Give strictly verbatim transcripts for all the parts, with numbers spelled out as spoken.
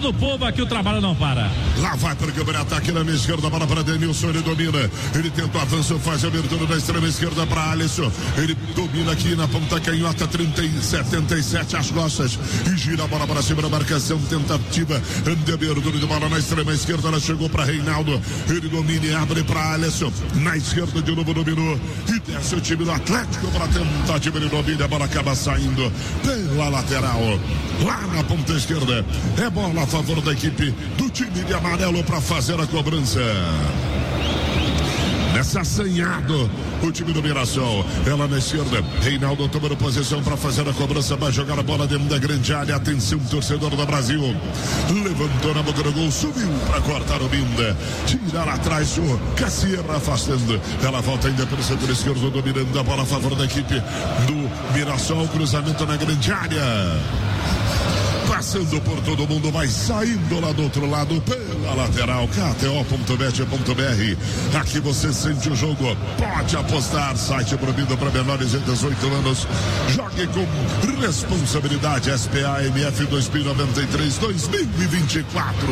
do povo aqui, o trabalho não para. Lá vai para o ataque na minha esquerda, bola para Denilson, ele domina, ele tenta o avanço, faz a abertura da extrema esquerda para Alisson, ele domina aqui na ponta canhota, trinta e setenta e sete as costas, e gira a bola para cima da marcação, tentativa de abertura de bola na extrema esquerda, ela chegou para Reinaldo, ele domina e abre para Alisson, na esquerda de novo dominou, e desce o time do Atlético para tentativa de domínio, a bola acaba saindo pela lateral, lá na ponta esquerda, é bola a favor da equipe do time de amarelo para fazer a cobrança. Nessa assanhado, o time do Mirassol, ela na esquerda, Reinaldo tomando posição para fazer a cobrança, vai jogar a bola dentro da grande área, atenção torcedor do Brasil, levantou na boca do gol, subiu para cortar o Binda, tira lá atrás o Cassiera afastando, ela volta ainda pelo setor esquerdo, dominando a bola a favor da equipe do Mirassol, cruzamento na grande área, passando por todo mundo, vai saindo lá do outro lado pela lateral. K T O ponto bet ponto B R, aqui você sente o jogo, pode apostar, site proibido para menores de dezoito anos, jogue com responsabilidade. S P A M F dois mil e noventa e três dois mil e vinte e quatro.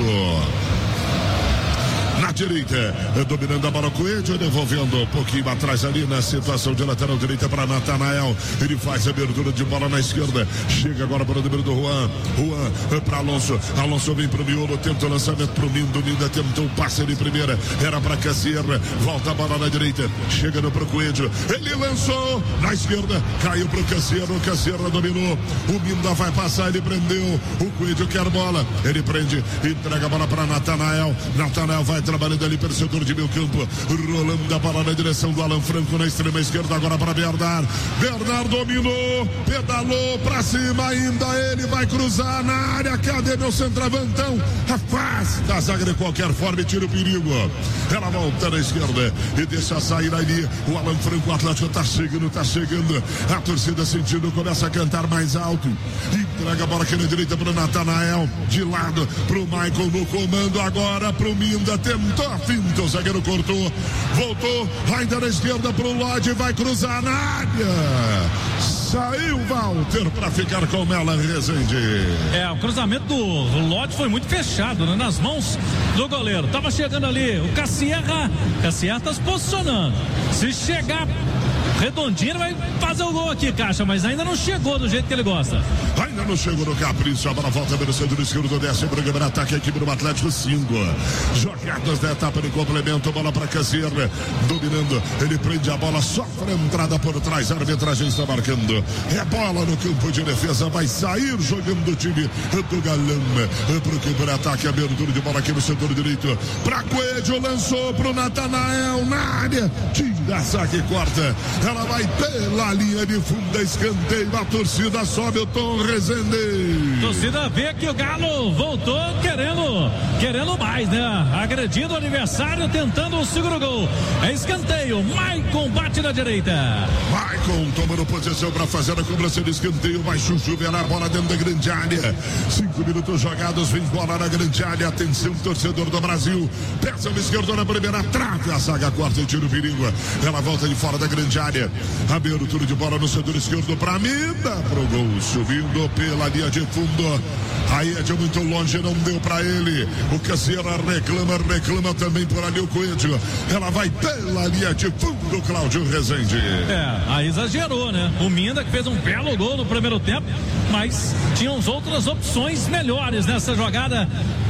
Na direita, dominando a bola, Coelho, devolvendo um pouquinho atrás ali na situação de lateral direita para Natanael. Ele faz a abertura de bola na esquerda. Chega agora para o número do Juan. Juan para Alonso. Alonso vem para o miolo, tenta o lançamento para o Mindo. Minda tentou o passe de primeira. Era para Cassiera. Volta a bola na direita. Chega no pro Coelho. Ele lançou na esquerda. Caiu para o Cassiera. O Cassiera dominou. O Minda vai passar. Ele prendeu. O Coelho quer bola. Ele prende. Entrega a bola para Natanael. Natanael vai trabalhando ali pelo setor de meio campo, rolando a bola na direção do Alan Franco na extrema esquerda, agora para Bernard. Bernard dominou, pedalou pra cima ainda, ele vai cruzar na área. Cadê meu centroavantão? Afasta a zaga de qualquer forma e tira o perigo. Ela volta na esquerda e deixa sair ali o Alan Franco. O Atlético tá chegando, tá chegando. A torcida sentindo, começa a cantar mais alto. Entrega a bola aqui na direita pro Natanael, de lado pro Michael no comando, agora pro Minda. Tentou a finta, o zagueiro cortou, voltou, ainda na esquerda pro Lodge, vai cruzar na área. Saiu Walter para ficar com ela, Rezende. É, o cruzamento do Lodge foi muito fechado, né, nas mãos do goleiro. Tava chegando ali o Cassiera, Cassiera tá se posicionando. Se chegar redondinho, vai fazer o gol aqui, Caixa, mas ainda não chegou do jeito que ele gosta. Ainda não chegou no capricho, a bola volta pelo centro esquerdo, desce para o primeiro ataque, a equipe do Atlético cinco. Jogadas da etapa de complemento, bola para Cassiera, dominando, ele prende a bola, sofre a entrada por trás, a arbitragem está marcando. É bola no campo de defesa, vai sair jogando o time do Galão. Para o primeiro ataque, abertura de bola aqui no setor direito, para Coelho, lançou para o Natanael na área, tira a saque e corta. Ela vai pela linha de fundo, escanteio, a torcida sobe o tom, Rezende. Torcida vê que o Galo voltou querendo, querendo mais, né? Agredindo o adversário, tentando o segundo gol. É escanteio, Maicon bate na direita. Maicon tomando posição para fazer a cobrança de escanteio, vai chuchuvelar a bola dentro da grande área. Cinco minutos jogados, vem bola na grande área, atenção torcedor do Brasil. Peça o esquerdo na primeira trave, a saga corta e tira o perigo. Ela volta de fora da grande área. Abertura de bola no setor esquerdo para Minda, pro gol, subindo pela linha de fundo. Aí é de muito longe, não deu para ele. O Cassiera reclama, reclama também por ali o Coelho. Ela vai pela linha de fundo, Cláudio Rezende. É, aí exagerou, né? O Minda que fez um belo gol no primeiro tempo, mas tinham outras opções melhores nessa jogada.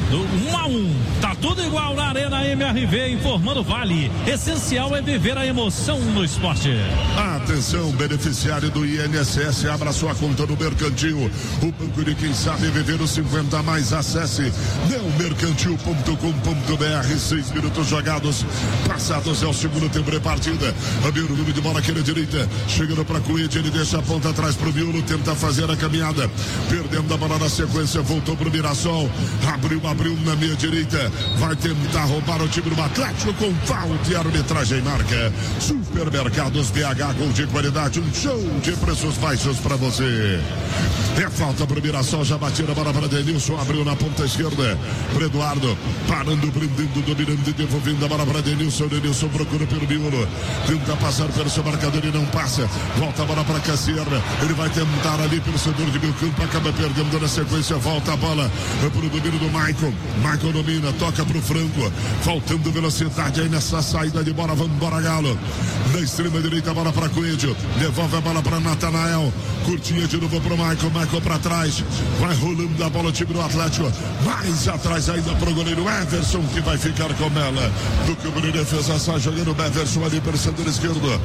Um a um, tá tudo igual na Arena M R V, informando Vale. Essencial é viver a emoção no esporte. Atenção, beneficiário do I N S S, abra sua conta no Mercantil. O banco de quem sabe viver os cinquenta a mais. Acesse neomercantil ponto com ponto B R. Seis minutos jogados, passados é o segundo tempo de partida. Abriu o número de bola aqui na direita, chegando para Coelho, ele deixa a ponta atrás pro Miolo, tenta fazer a caminhada, perdendo a bola na sequência, voltou pro Mirassol, abriu uma abre um na meia direita, vai tentar roubar o time do Atlético com falta e arbitragem marca. Supermercados B H, gol de qualidade, um show de preços baixos para você. É falta pro Mirassol, já bateu a bola para Denilson, abriu na ponta esquerda para Eduardo, parando, prendendo, dominando e devolvendo a bola para Denilson. Denilson procura pelo miolo, tenta passar pelo seu marcador e não passa, volta a bola para Cassiera, ele vai tentar ali pelo setor de meio campo, acaba perdendo na sequência, volta a bola para o domínio do Maicon. Maicon domina, toca para o Franco, faltando velocidade aí nessa saída de bola, vamos embora Galo. Na extrema direita a bola para Coelho, devolve a bola para Natanael, curtinha de novo para o Maicon, Maicon para trás, vai rolando a bola o time do Atlético, mais atrás ainda para o goleiro Everson, que vai ficar com ela, do campo de defesa, sai jogando o Everson ali pelo setor esquerdo,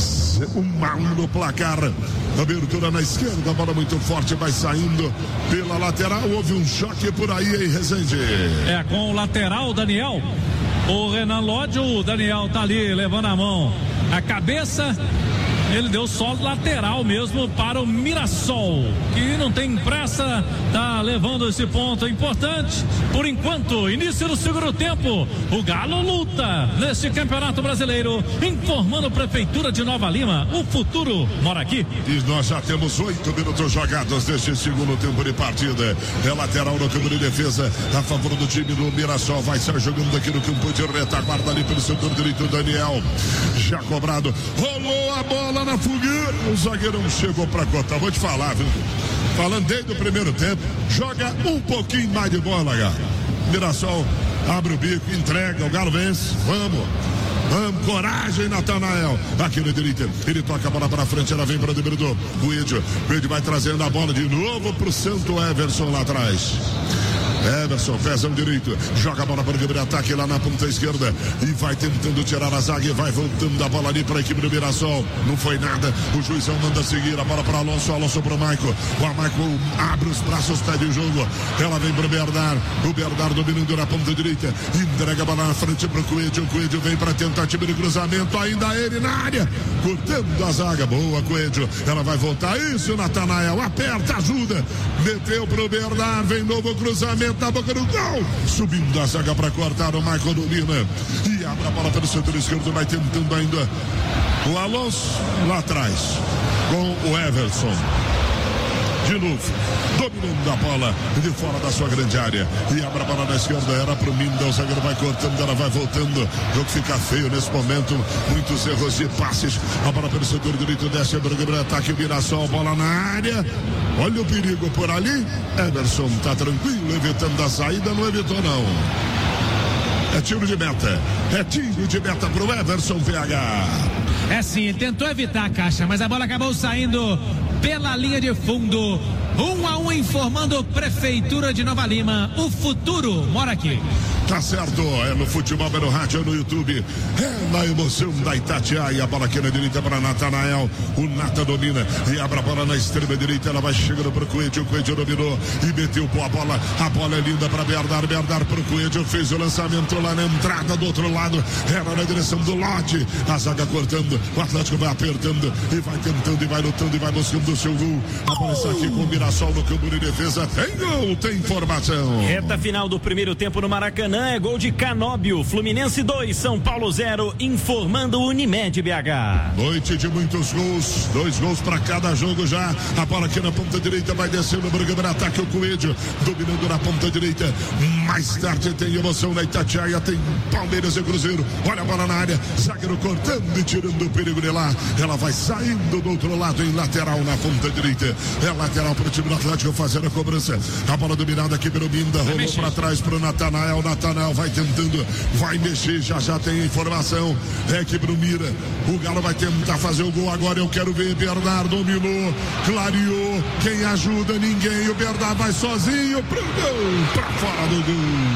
um a um no placar, abertura na esquerda, a bola muito forte, vai saindo pela lateral, houve um choque por aí em Resende. É, com o lateral, Daniel, o Renan Lodge, o Daniel tá ali levando a mão, a cabeça, ele deu só lateral mesmo para o Mirassol, que não tem pressa, tá levando esse ponto importante. Por enquanto, início do segundo tempo, o Galo luta nesse Campeonato Brasileiro, informando a Prefeitura de Nova Lima, o futuro mora aqui. E nós já temos oito minutos jogados neste segundo tempo de partida. É lateral no campo de defesa a favor do time do Mirassol, vai ser jogando aqui no campo de retaguarda ali pelo setor direito, Daniel, já cobrado, rolou a bola na fogueira, o zagueirão chegou pra contar, vou te falar, viu? Falando desde o primeiro tempo, joga um pouquinho mais de bola, Galo. Mirassol abre o bico, entrega, o Galo vence, vamos. Vamos, coragem, Natanael. Aqui na direita, ele toca a bola para frente, ela vem para o número do Coelho. Coelho vai trazendo a bola de novo pro Santo Everson lá atrás. Everson, pezão direito, joga a bola para o grande ataque lá na ponta esquerda e vai tentando tirar a zaga e vai voltando a bola ali para a equipe do Mirassol. Não foi nada, o juizão manda seguir a bola para Alonso, Alonso para o Maicon. O Maicon abre os braços, pede o jogo. Ela vem para o Bernard, o Bernard dominando na ponta direita, entrega a bola na frente para o Coelho. O Coelho vem para tentativa de cruzamento, ainda ele na área, cortando a zaga. Boa, Coelho, ela vai voltar. Isso, Natanael, aperta, ajuda, meteu para o Bernard, vem novo cruzamento na boca do gol, subindo a zaga para cortar, o Michael domina e abre a bola pelo setor esquerdo, vai tentando ainda o Alonso lá atrás com o Everson de novo, dominando a bola de fora da sua grande área e abre a bola na esquerda, era pro Minda, o zagueiro vai cortando, ela vai voltando, o jogo fica feio nesse momento, muitos erros de passes, a bola pelo setor direito, desce a briga, ataque, Mirassol, bola na área, olha o perigo por ali, Everson tá tranquilo, evitando a saída, não evitou não. É tiro de meta, é tiro de meta pro Everson P H. É sim, ele tentou evitar a caixa, mas a bola acabou saindo pela linha de fundo. Um a um, informando Prefeitura de Nova Lima, o futuro mora aqui. Tá certo, é no futebol, é no rádio, é no YouTube, é na emoção da Itatiaia. A bola aqui na direita para Natanael, o Nata domina e abre a bola na extrema direita, ela vai chegando para o Coelho, o Coelho dominou e meteu a bola, a bola é linda para Bernard, Bernard para o Coelho, fez o lançamento lá na entrada do outro lado, era na direção do lote, a zaga cortando, o Atlético vai apertando e vai tentando e vai lutando e vai buscando o seu gol. A bola está aqui com o Mirassol no campo de defesa, tem gol, tem informação. Reta final do primeiro tempo no Maracanã. É gol de Canóbio, Fluminense dois, São Paulo zero, informando Unimed B H. Noite de muitos gols, dois gols para cada jogo já. A bola aqui na ponta direita vai descendo, brigando no ataque, o Coelho dominando na ponta direita. Mais tarde tem emoção na Itatiaia, tem Palmeiras e Cruzeiro. Olha a bola na área, zagueiro cortando e tirando o perigo de lá. Ela vai saindo do outro lado em lateral na ponta direita. É lateral para o time do Atlético fazendo a cobrança. A bola dominada aqui pelo Minda, rolou para trás para o Natanael. Natanael vai tentando, vai mexer, já já tem informação, é que pro Mira, o Galo vai tentar fazer o gol agora, eu quero ver, Bernard dominou, clareou, quem ajuda, ninguém, o Bernard vai sozinho pro gol, pra fora do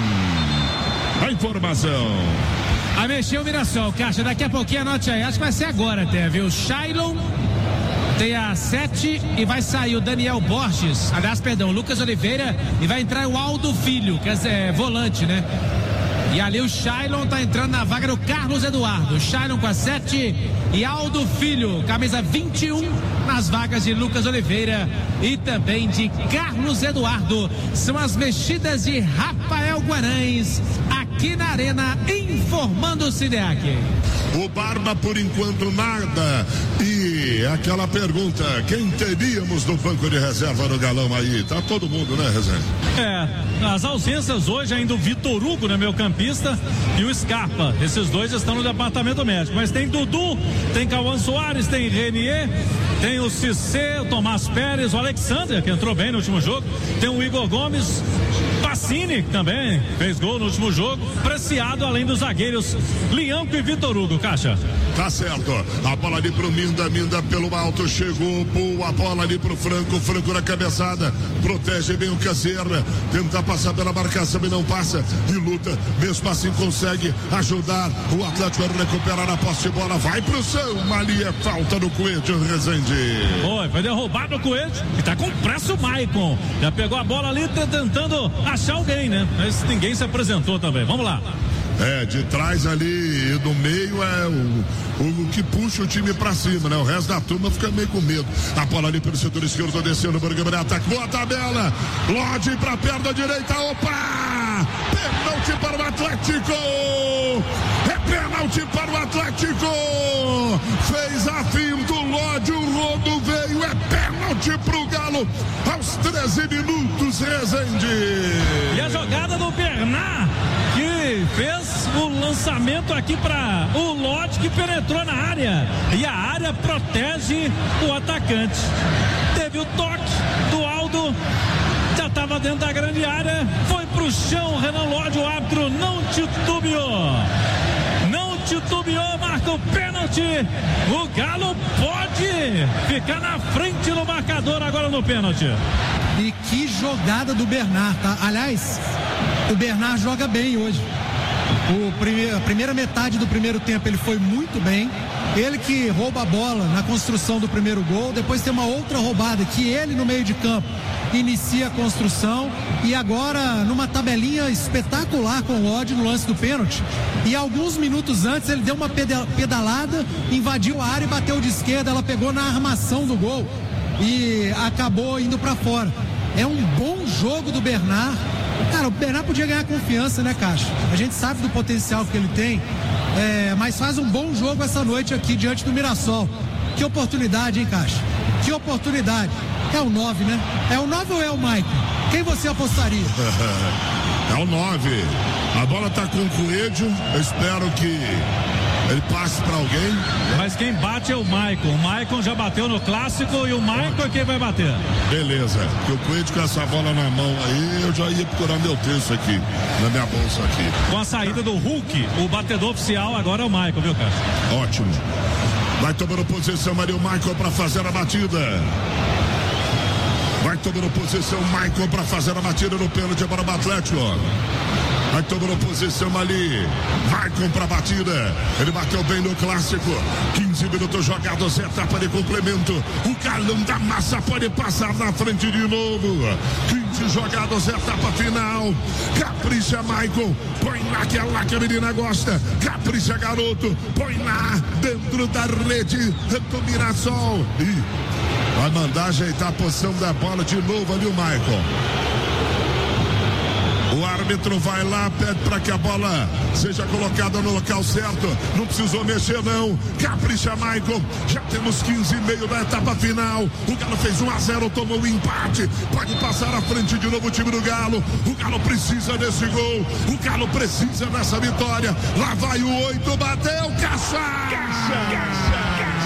gol, a informação. A mexer o Mirassol, Caixa, daqui a pouquinho anote aí, acho que vai ser agora até, viu? Shailon tem a sete e vai sair o Daniel Borges, aliás, perdão, o Lucas Oliveira, e vai entrar o Aldo Filho, que é volante, né? E ali o Shailon tá entrando na vaga do Carlos Eduardo. Shailon com a sete e Aldo Filho, camisa vinte e um, nas vagas de Lucas Oliveira e também de Carlos Eduardo. São as mexidas de Rafael Guarães aqui na Arena, informando o Sideac. O Barba, por enquanto, nada. E aquela pergunta, quem teríamos no banco de reserva no galão aí? Tá todo mundo, né, Rezende? É, as ausências hoje ainda o Vitor Hugo, né, meu campista, e o Scarpa. Esses dois estão no departamento médico. Mas tem Dudu, tem Cauã Soares, tem Renier, tem o Cissé, o Tomás Pérez, o Alexander, que entrou bem no último jogo. Tem o Igor Gomes, Pacini, que também fez gol no último jogo. Preciado, além dos zagueiros Lianco e Vitor Hugo, Caixa. Tá certo. A bola ali pro Minda, Minda pelo alto, chegou, boa a bola ali pro Franco, Franco na cabeçada, protege bem o Caseira, tenta passar pela marcação e não passa, e luta, mesmo assim consegue ajudar o Atlético a recuperar a posse de bola, vai pro São, ali é falta do Coelho, Rezende. Foi, foi derrubado o Coelho, e tá com pressa o Maicon, já pegou a bola ali, tá tentando achar alguém, né? Mas ninguém se apresentou também, vamos lá. É, de trás ali e do meio é o, o, o que puxa o time pra cima, né? O resto da turma fica meio com medo. A bola ali pelo setor esquerdo, descendo, o Bergamo ataque, boa tabela, Lodge pra perna direita, opa! Pênalti para o Atlético! É pênalti para o Atlético! Fez a finta, o Lodge, o rodo veio, é pênalti pro Galo aos treze minutos, Rezende! E a jogada do Bernard, que fez o lançamento aqui para o Lodge, que penetrou na área, e a área protege o atacante. Teve o toque do Aldo, já estava dentro da grande área, foi pro chão, Renan Lodge, o árbitro não titubeou, não titubeou, marca o pênalti. O Galo pode ficar na frente no marcador agora no pênalti. E que jogada do Bernard, tá? Aliás, o Bernard joga bem hoje. O primeiro, a primeira metade do primeiro tempo ele foi muito bem. Ele que rouba a bola na construção do primeiro gol. Depois tem uma outra roubada que ele no meio de campo inicia a construção. E agora numa tabelinha espetacular com o Lodge no lance do pênalti. E alguns minutos antes ele deu uma pedalada, invadiu a área e bateu de esquerda. Ela pegou na armação do gol e acabou indo para fora. É um bom jogo do Bernard. Cara, o Bernard podia ganhar confiança, né, Caixa? A gente sabe do potencial que ele tem, é, mas faz um bom jogo essa noite aqui diante do Mirassol. Que oportunidade, hein, Caixa? Que oportunidade. É o nove, né? É o nove ou é o Maicon? Quem você apostaria? É o nove. A bola tá com o Coelho. Eu espero que ele passe para alguém. Mas quem bate é o Maicon. O Maicon já bateu no clássico e o Maicon é quem vai bater. Beleza. Porque o Coelho com essa bola na mão aí, eu já ia procurar meu terço aqui, na minha bolsa aqui. Com a saída do Hulk, o batedor oficial agora é o Maicon, viu, Cássio? Ótimo. Vai tomando posição ali o Maicon para fazer a batida. Vai tomando posição o Maicon para fazer a batida no pênalti para o Atlético. Vai tomando posição ali, Maicon pra batida, ele bateu bem no clássico, quinze minutos jogados, etapa de complemento, o Galão da Massa pode passar na frente de novo, quinze jogados, etapa final, capricha Maicon, põe lá que é lá que a menina gosta, capricha garoto, põe lá dentro da rede do Mirassol, e vai mandar ajeitar a posição da bola de novo ali o Maicon. O árbitro vai lá, pede para que a bola seja colocada no local certo. Não precisou mexer, não. Capricha, Maicon. Já temos quinze e meio da etapa final. O Galo fez um a zero, tomou o um empate. Pode passar à frente de novo o time do Galo. O Galo precisa desse gol. O Galo precisa dessa vitória. Lá vai o oito, bateu, Caixa! Caixa! Caixa!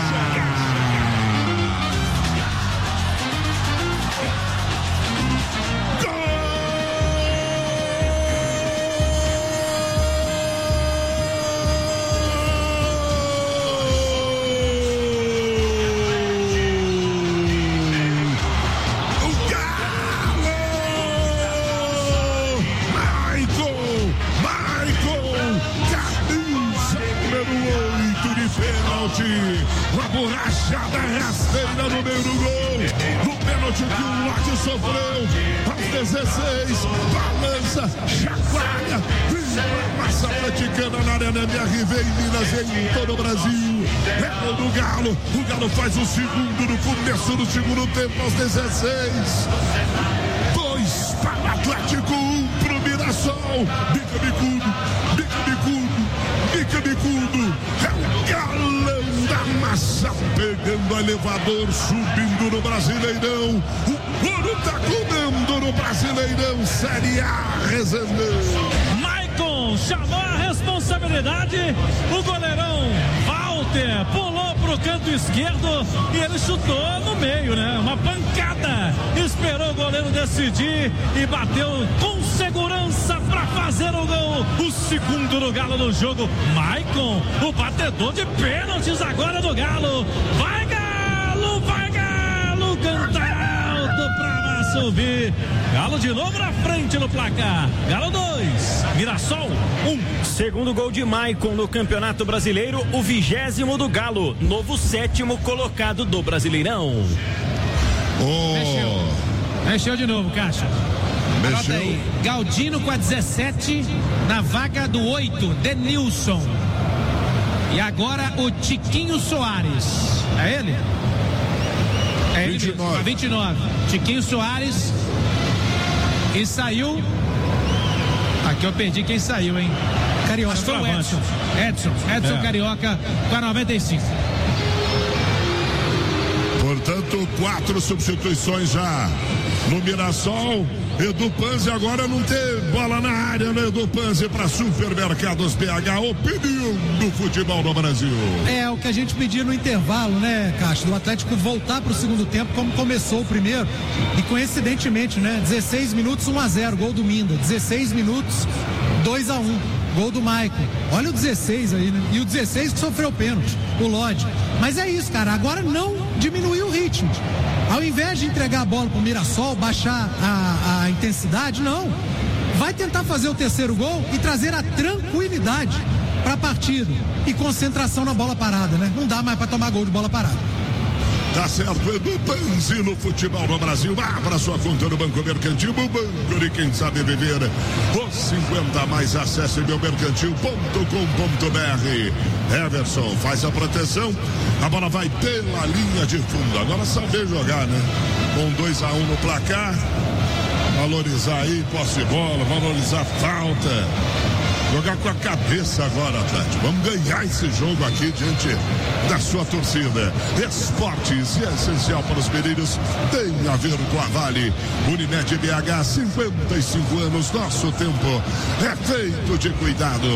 Uma borrachada rasteira no meio do gol. No pênalti que o Lodge sofreu. Aos dezesseis, balança, chacoalha, vira, massa atleticana na Arena M R V em Minas e em todo o Brasil. É gol do Galo. O Galo faz o segundo no começo do segundo tempo aos dezesseis. Dois para o Atlético, um para o Mirassol. Bica bicudo, bica bicudo, bica bicudo. É o Galão da Massa pegando o elevador, subindo no Brasileirão. O ouro tá comendo no Brasileirão. Série A, Rezende. Maicon chamou a responsabilidade. O goleirão Walter pulou pro canto esquerdo e ele chutou no meio, né? Uma pancada. Esperou o goleiro decidir e bateu com segurança para fazer o gol. O segundo do Galo no jogo. Maicon, o batedor de pênaltis agora do Galo. Vai Galo, vai Galo, canta alto pra subir. Galo de novo na frente no placar. Galo dois, Mirassol um. Segundo gol de Maicon no Campeonato Brasileiro, o vigésimo do Galo, novo sétimo colocado do Brasileirão. Oh. Mexeu. Mexeu de novo, Caixa. Anota aí. Galdino com a dezessete na vaga do oito, Denilson. E agora o Tiquinho Soares. É ele? É ele vinte e nove. Mesmo, vinte e nove. Tiquinho Soares. E saiu. Aqui eu perdi quem saiu, hein? Carioca. Acho que foi o Edson. Edson. Edson é. Carioca com a noventa e cinco. Portanto, quatro substituições já no Mirassol. Edu Panzi agora não tem bola na área, né? Edu Panzi para Supermercados B H, opinião do futebol no Brasil. É o que a gente pedia no intervalo, né, Caixa? Do Atlético voltar para o segundo tempo como começou o primeiro. E coincidentemente, né? dezesseis minutos, um a zero, gol do Minda. dezesseis minutos, dois a um, gol do Maicon. Olha o dezesseis aí, né? E o dezesseis que sofreu pênalti, o Lodge. Mas é isso, cara. Agora não diminuiu o ritmo. Ao invés de entregar a bola pro Mirassol, baixar a, a intensidade, não. Vai tentar fazer o terceiro gol e trazer a tranquilidade para a partida. E concentração na bola parada, né? Não dá mais para tomar gol de bola parada. Tá certo, Edu Panzi no futebol no Brasil. Abra sua conta no Banco Mercantil, o banco de quem sabe viver. Os cinquenta a mais, acesse meu mercantil ponto com ponto b r. Everson faz a proteção, a bola vai pela linha de fundo. Agora saber jogar, né? Com dois a um no placar, valorizar aí, posse de bola, valorizar falta. Jogar com a cabeça agora, Atlético. Vamos ganhar esse jogo aqui diante da sua torcida. Esportes é essencial para os meninos. Tem a ver com a Vale. Unimed B H, cinquenta e cinco anos. Nosso tempo é feito de cuidado.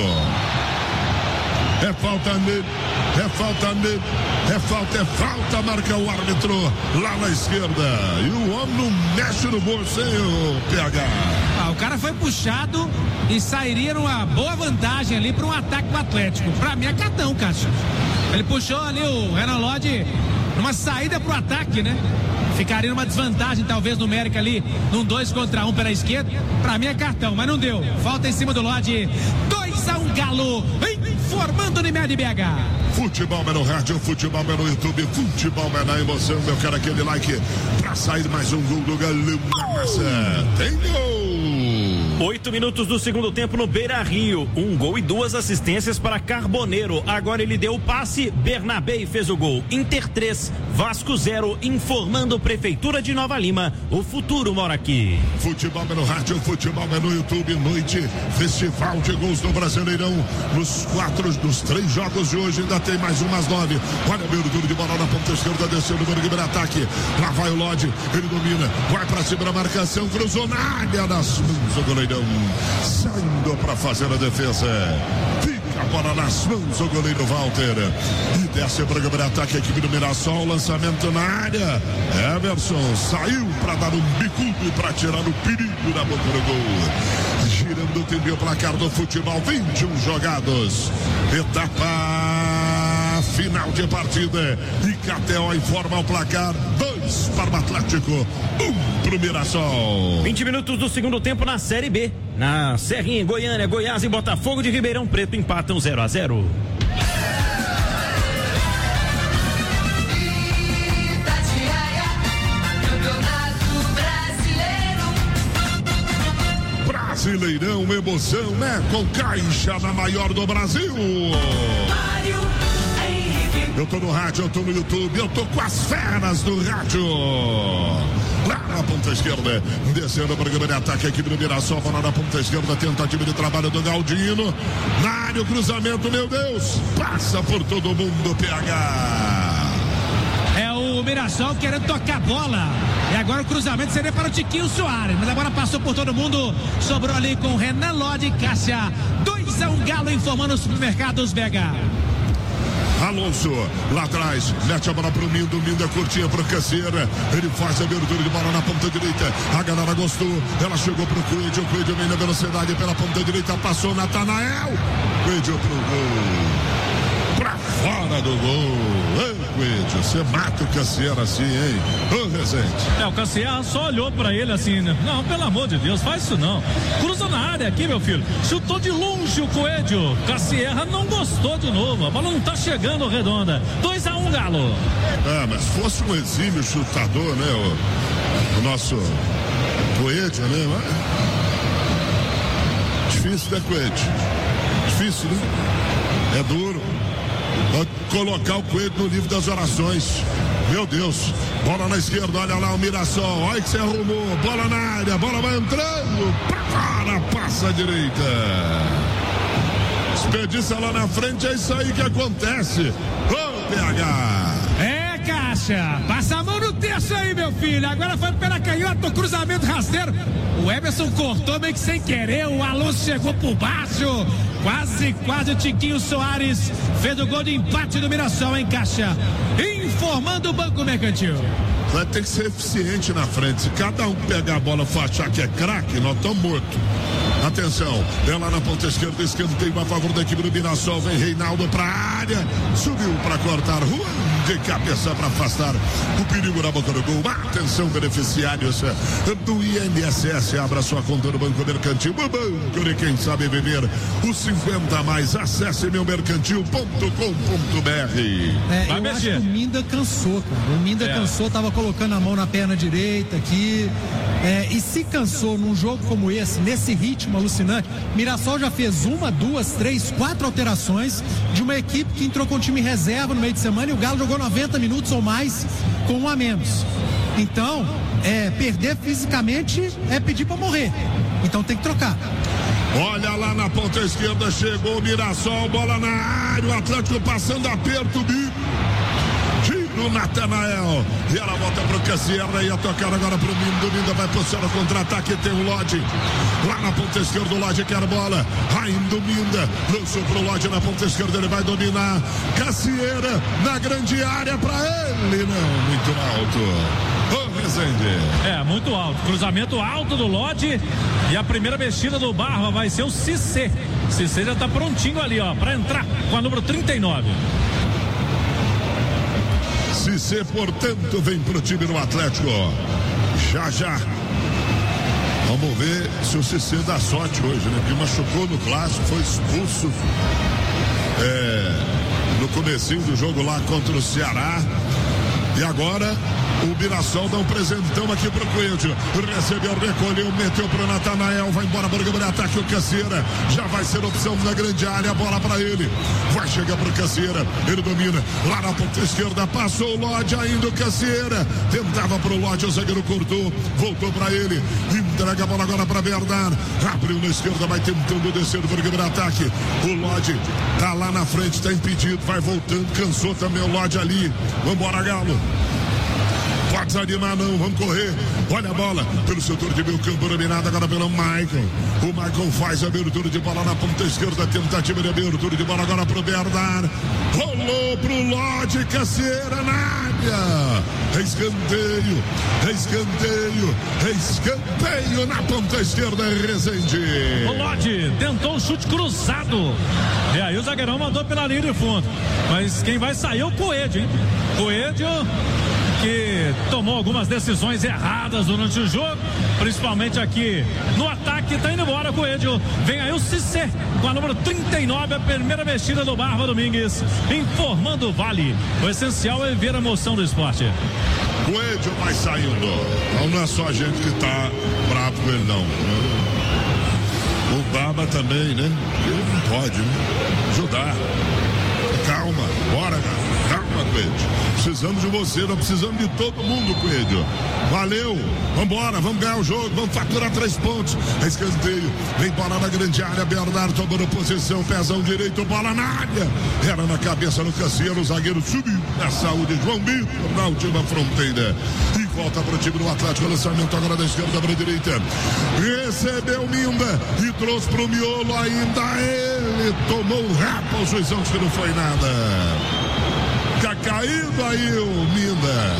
É falta nele, é falta nele, é falta, é falta, marca o árbitro lá na esquerda. E o homem não mexe no bolso, hein, o P H? Ah, o cara foi puxado e sairia numa boa vantagem ali para um ataque do Atlético. Pra mim é cartão, Caixa. Ele puxou ali o Renan Lodge numa saída pro ataque, né? Ficaria numa desvantagem, talvez, numérica ali, num dois contra um pela esquerda. Pra mim é cartão, mas não deu. Falta em cima do Lodge. dois a um Galo, informando o Unimed B H. Futebol é no rádio, futebol é no YouTube, futebol é na emoção. Eu quero aquele like pra sair mais um gol do Galão da Massa. Tem gol! Oito minutos do segundo tempo no Beira Rio. Um gol e duas assistências para Carboneiro. Agora ele deu o passe, Bernabé fez o gol. Inter três, Vasco zero, informando Prefeitura de Nova Lima. O futuro mora aqui. Futebol é no rádio, futebol é no YouTube. Noite, festival de gols do Brasileirão. Nos quatro, nos três jogos de hoje, ainda tem mais umas nove. Olha o abertura de bola na ponta esquerda, descendo o Murgueira, ataque. Lá vai o Lodge, ele domina, vai pra cima da marcação, cruzou na área das mãos do goleirão. Saindo para fazer a defesa. Fica a bola nas mãos do goleiro Walter. E desce para o ataque a equipe do Mirassol. Lançamento na área. Everson saiu para dar um bicudo para tirar o perigo da boca do gol. Girando o tempo, o placar do futebol. vinte e um jogados. Etapa final de partida. E K T O informa o placar. Dois para o Atlético, um para o Mirassol. vinte minutos do segundo tempo na Série B. Na Serrinha, Goiânia, Goiás e Botafogo de Ribeirão Preto empatam zero a zero. Brasileirão, emoção, né? Com Caixa na maior do Brasil. Eu tô no rádio, eu tô no YouTube, eu tô com as feras do rádio. Lá na ponta esquerda, descendo para o grande ataque, a equipe do Mirassol, bola na ponta esquerda, tentativa de trabalho do Galdino. Na área, o cruzamento, meu Deus, passa por todo mundo, P H. É o Mirassol querendo tocar a bola. E agora o cruzamento seria para o Tiquinho Soares. Mas agora passou por todo mundo. Sobrou ali com Renan Lodi, Cássia. dois a um Galo, informando os supermercados B H. Alonso, lá atrás, mete a bola pro Mindo, Mindo é curtinha pro Canseira, ele faz a abertura de bola na ponta direita, a galera gostou, ela chegou pro Coelho, o Coelho vem na velocidade pela ponta direita, passou Natanael, Coelho pro gol, pra fora do gol. Ei, Coelho, você mata o Canseira assim, hein? Ô, Rezende. É, o Canseira só olhou pra ele assim, né? Não, pelo amor de Deus, faz isso não. Cruza na área aqui, meu filho. Chutou de longe o Coelho. Canseira não gostou de novo. A bola não tá chegando redonda. dois a um, Galo. É, mas fosse um exímio chutador, né? O, o nosso Coelho, né? Difícil, né, Coelho? Difícil, né? É duro. Pode colocar o Coelho no livro das orações. Meu Deus, bola na esquerda, olha lá o Mirassol, olha que você arrumou, bola na área, bola vai entrando, pra fora, passa a direita. Desperdiça lá na frente, é isso aí que acontece. Ô, oh, P H. É, Caixa, passa a mão no terço aí, meu filho. Agora foi pela canhota, o cruzamento rasteiro. O Everson cortou meio que sem querer, o Alonso chegou por baixo. Quase, quase o Tiquinho Soares fez o gol de empate do Mirassol, em Caixa. Informando o Banco Mercantil. Vai ter que ser eficiente na frente. Se cada um pegar a bola e achar que é craque, nós estamos mortos. Atenção, é lá na ponta esquerda, escanteio a favor da equipe do Mirassol. Vem Reinaldo pra área, subiu para cortar, Juan de cabeça para afastar o perigo na boca do gol. Atenção, beneficiários do I N S S, abra sua conta no Banco Mercantil, o banco de quem sabe viver. Os cinquenta a mais, acesse meu mercantil ponto com ponto b r. É, eu mexer. Acho que o Minda cansou, cara. O Minda é. cansou, tava colocando a mão na perna direita aqui. É, e se cansou num jogo como esse, nesse ritmo alucinante, Mirassol já fez uma, duas, três, quatro alterações de uma equipe que entrou com o time reserva no meio de semana e o Galo jogou noventa minutos ou mais com um a menos. Então, é, perder fisicamente é pedir para morrer. Então tem que trocar. Olha lá na ponta esquerda, chegou o Mirassol, bola na área, o Atlético passando aperto, bico. O Natanael, e ela volta pro Cassiera, ia tocar agora pro Mindo, Mindo vai posicionar o contra-ataque, tem o Lodi, lá na ponta esquerda o Lodi quer bola, ainda o Minda, lançou pro Lodi na ponta esquerda, ele vai dominar, Cassiera na grande área pra ele, não, muito alto. Ô, Rezende. É, muito alto, cruzamento alto do Lodi, e a primeira mexida do Barba vai ser o Cissé, Cissé já tá prontinho ali, ó, pra entrar com a número trinta e nove. Cissé, portanto, vem pro time do Atlético. Já, já. Vamos ver se o Cissé dá sorte hoje, né? Porque machucou no clássico, foi expulso é, no comecinho do jogo lá contra o Ceará. E agora o Mirassol dá um presentão aqui pro Coelho. Recebeu, recolheu, meteu pro Natanael. Vai embora para o ataque o Cassiera. Já vai ser opção na grande área. Bola para ele. Vai chegar pro Cassiera. Ele domina. Lá na ponta esquerda. Passou o Lodi ainda. O Cassiera tentava pro Lodi. O zagueiro cortou. Voltou para ele. Entrega a bola agora para Bernard. Abriu na esquerda. Vai tentando descer para o ataque. O Lodi tá lá na frente. Tá impedido. Vai voltando. Cansou também o Lodi ali. Vambora, Galo. Pode desanimar não, vamos correr. Olha a bola pelo setor de meio campo, dominado agora pelo Michael. O Michael faz a abertura de bola na ponta esquerda, tentativa de abertura de bola agora pro Bernard. Rolou pro Lodi, Cassiera na área. É escanteio, é escanteio, é escanteio na ponta esquerda, Rezende. O Lodi tentou um chute cruzado. E aí o zagueirão mandou pela linha de fundo. Mas quem vai sair é o Coelho, hein? Coelho, que tomou algumas decisões erradas durante o jogo, principalmente aqui no ataque, tá indo embora Coelho. Vem aí o Cissé com a número trinta e nove, a primeira mexida do Barba Domingues, informando o Vale. O essencial é ver a emoção do esporte. Coelho vai saindo. Não, não é só a gente que tá bravo com ele, não. O Baba também, né? Ele não pode, né? Ajudar. Calma, bora, cara. Calma, Coelho. Precisamos de você, nós precisamos de todo mundo, Coelho. Valeu, vambora, vamos ganhar o jogo, vamos faturar três pontos. Escanteio, vem bola na grande área, Bernardo tomando posição, pezão direito, bola na área. Era na cabeça do Cassiano, o zagueiro subiu na saúde, João Vitor na última fronteira. E volta para o time do Atlético, lançamento agora da esquerda para a direita. Recebeu Minda e trouxe para o miolo ainda ele. Tomou um rapa, o juizão que não foi nada. Fica caído aí o Minda.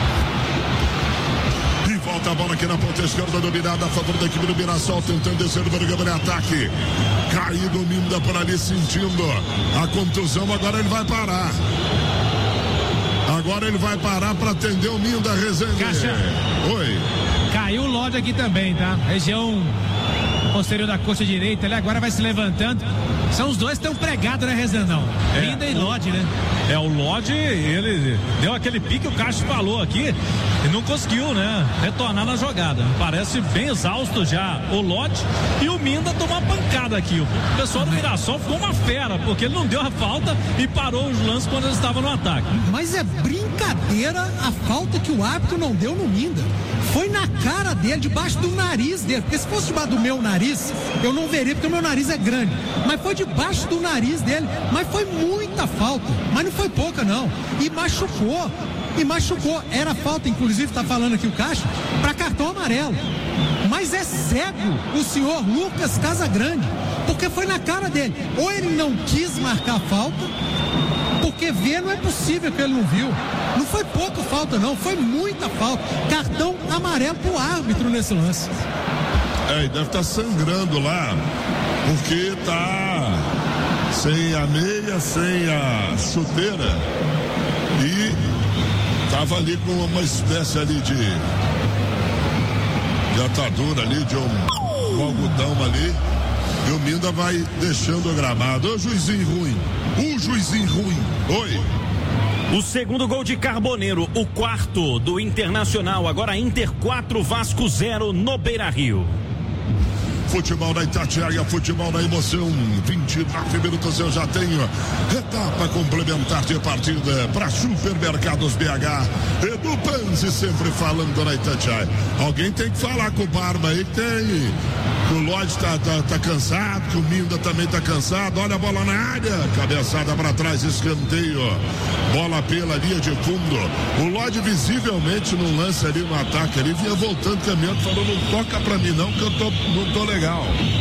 E volta a bola aqui na ponta esquerda, dominada a favor da equipe do Mirassol, tentando descer o Bergamo em ataque. Caído o Minda por ali, sentindo a contusão, agora ele vai parar. Agora ele vai parar para atender o Minda, Rezende. Caixa. Oi. Caiu o Lodge aqui também, tá? Região posterior da coxa direita, ele agora vai se levantando. São os dois que estão pregados, né, Rezendão? É, Minda e Lodge, né? É, o Lodge, ele deu aquele pique, o Cássio falou aqui, e não conseguiu, né, retornar na jogada. Parece bem exausto já o Lodge, e o Minda tomou uma pancada aqui. O pessoal do Mirassol ficou uma fera, porque ele não deu a falta e parou os lances quando eles estavam no ataque. Mas é brincadeira a falta que o árbitro não deu no Minda. Foi na cara dele, debaixo do nariz dele, porque se fosse debaixo do meu nariz, eu não veria, porque o meu nariz é grande. Mas foi debaixo do nariz dele, mas foi muita falta, mas não foi pouca não, e machucou, e machucou, era falta, inclusive tá falando aqui o Caixa, para cartão amarelo, mas é cego o senhor Lucas Casagrande, porque foi na cara dele, ou ele não quis marcar a falta, porque ver não é possível que ele não viu, não foi pouca falta não, foi muita falta, cartão amarelo pro árbitro nesse lance. É, e deve estar sangrando lá, porque tá sem a meia, sem a chuteira e tava ali com uma espécie ali de, de atadura ali, de um, um algodão ali, e o Minda vai deixando o gramado. Ô juizinho ruim, o juizinho ruim, oi. O segundo gol de Carboneiro, o quarto do Internacional, agora Inter quatro, Vasco zero no Beira-Rio. Futebol na Itatiaia, futebol na emoção, vinte e nove minutos eu já tenho etapa complementar de partida para Supermercados B H. Edu Panzi sempre falando na Itatiaia. Alguém tem que falar com o Barba aí que tem, que o Lodge tá, tá, tá cansado, que o Minda também tá cansado. Olha a bola na área, cabeçada para trás, escanteio, bola pela linha de fundo. O Lodge visivelmente no lance ali no ataque ali vinha voltando caminhando, falou: não toca pra mim não, que eu tô, não tô legal.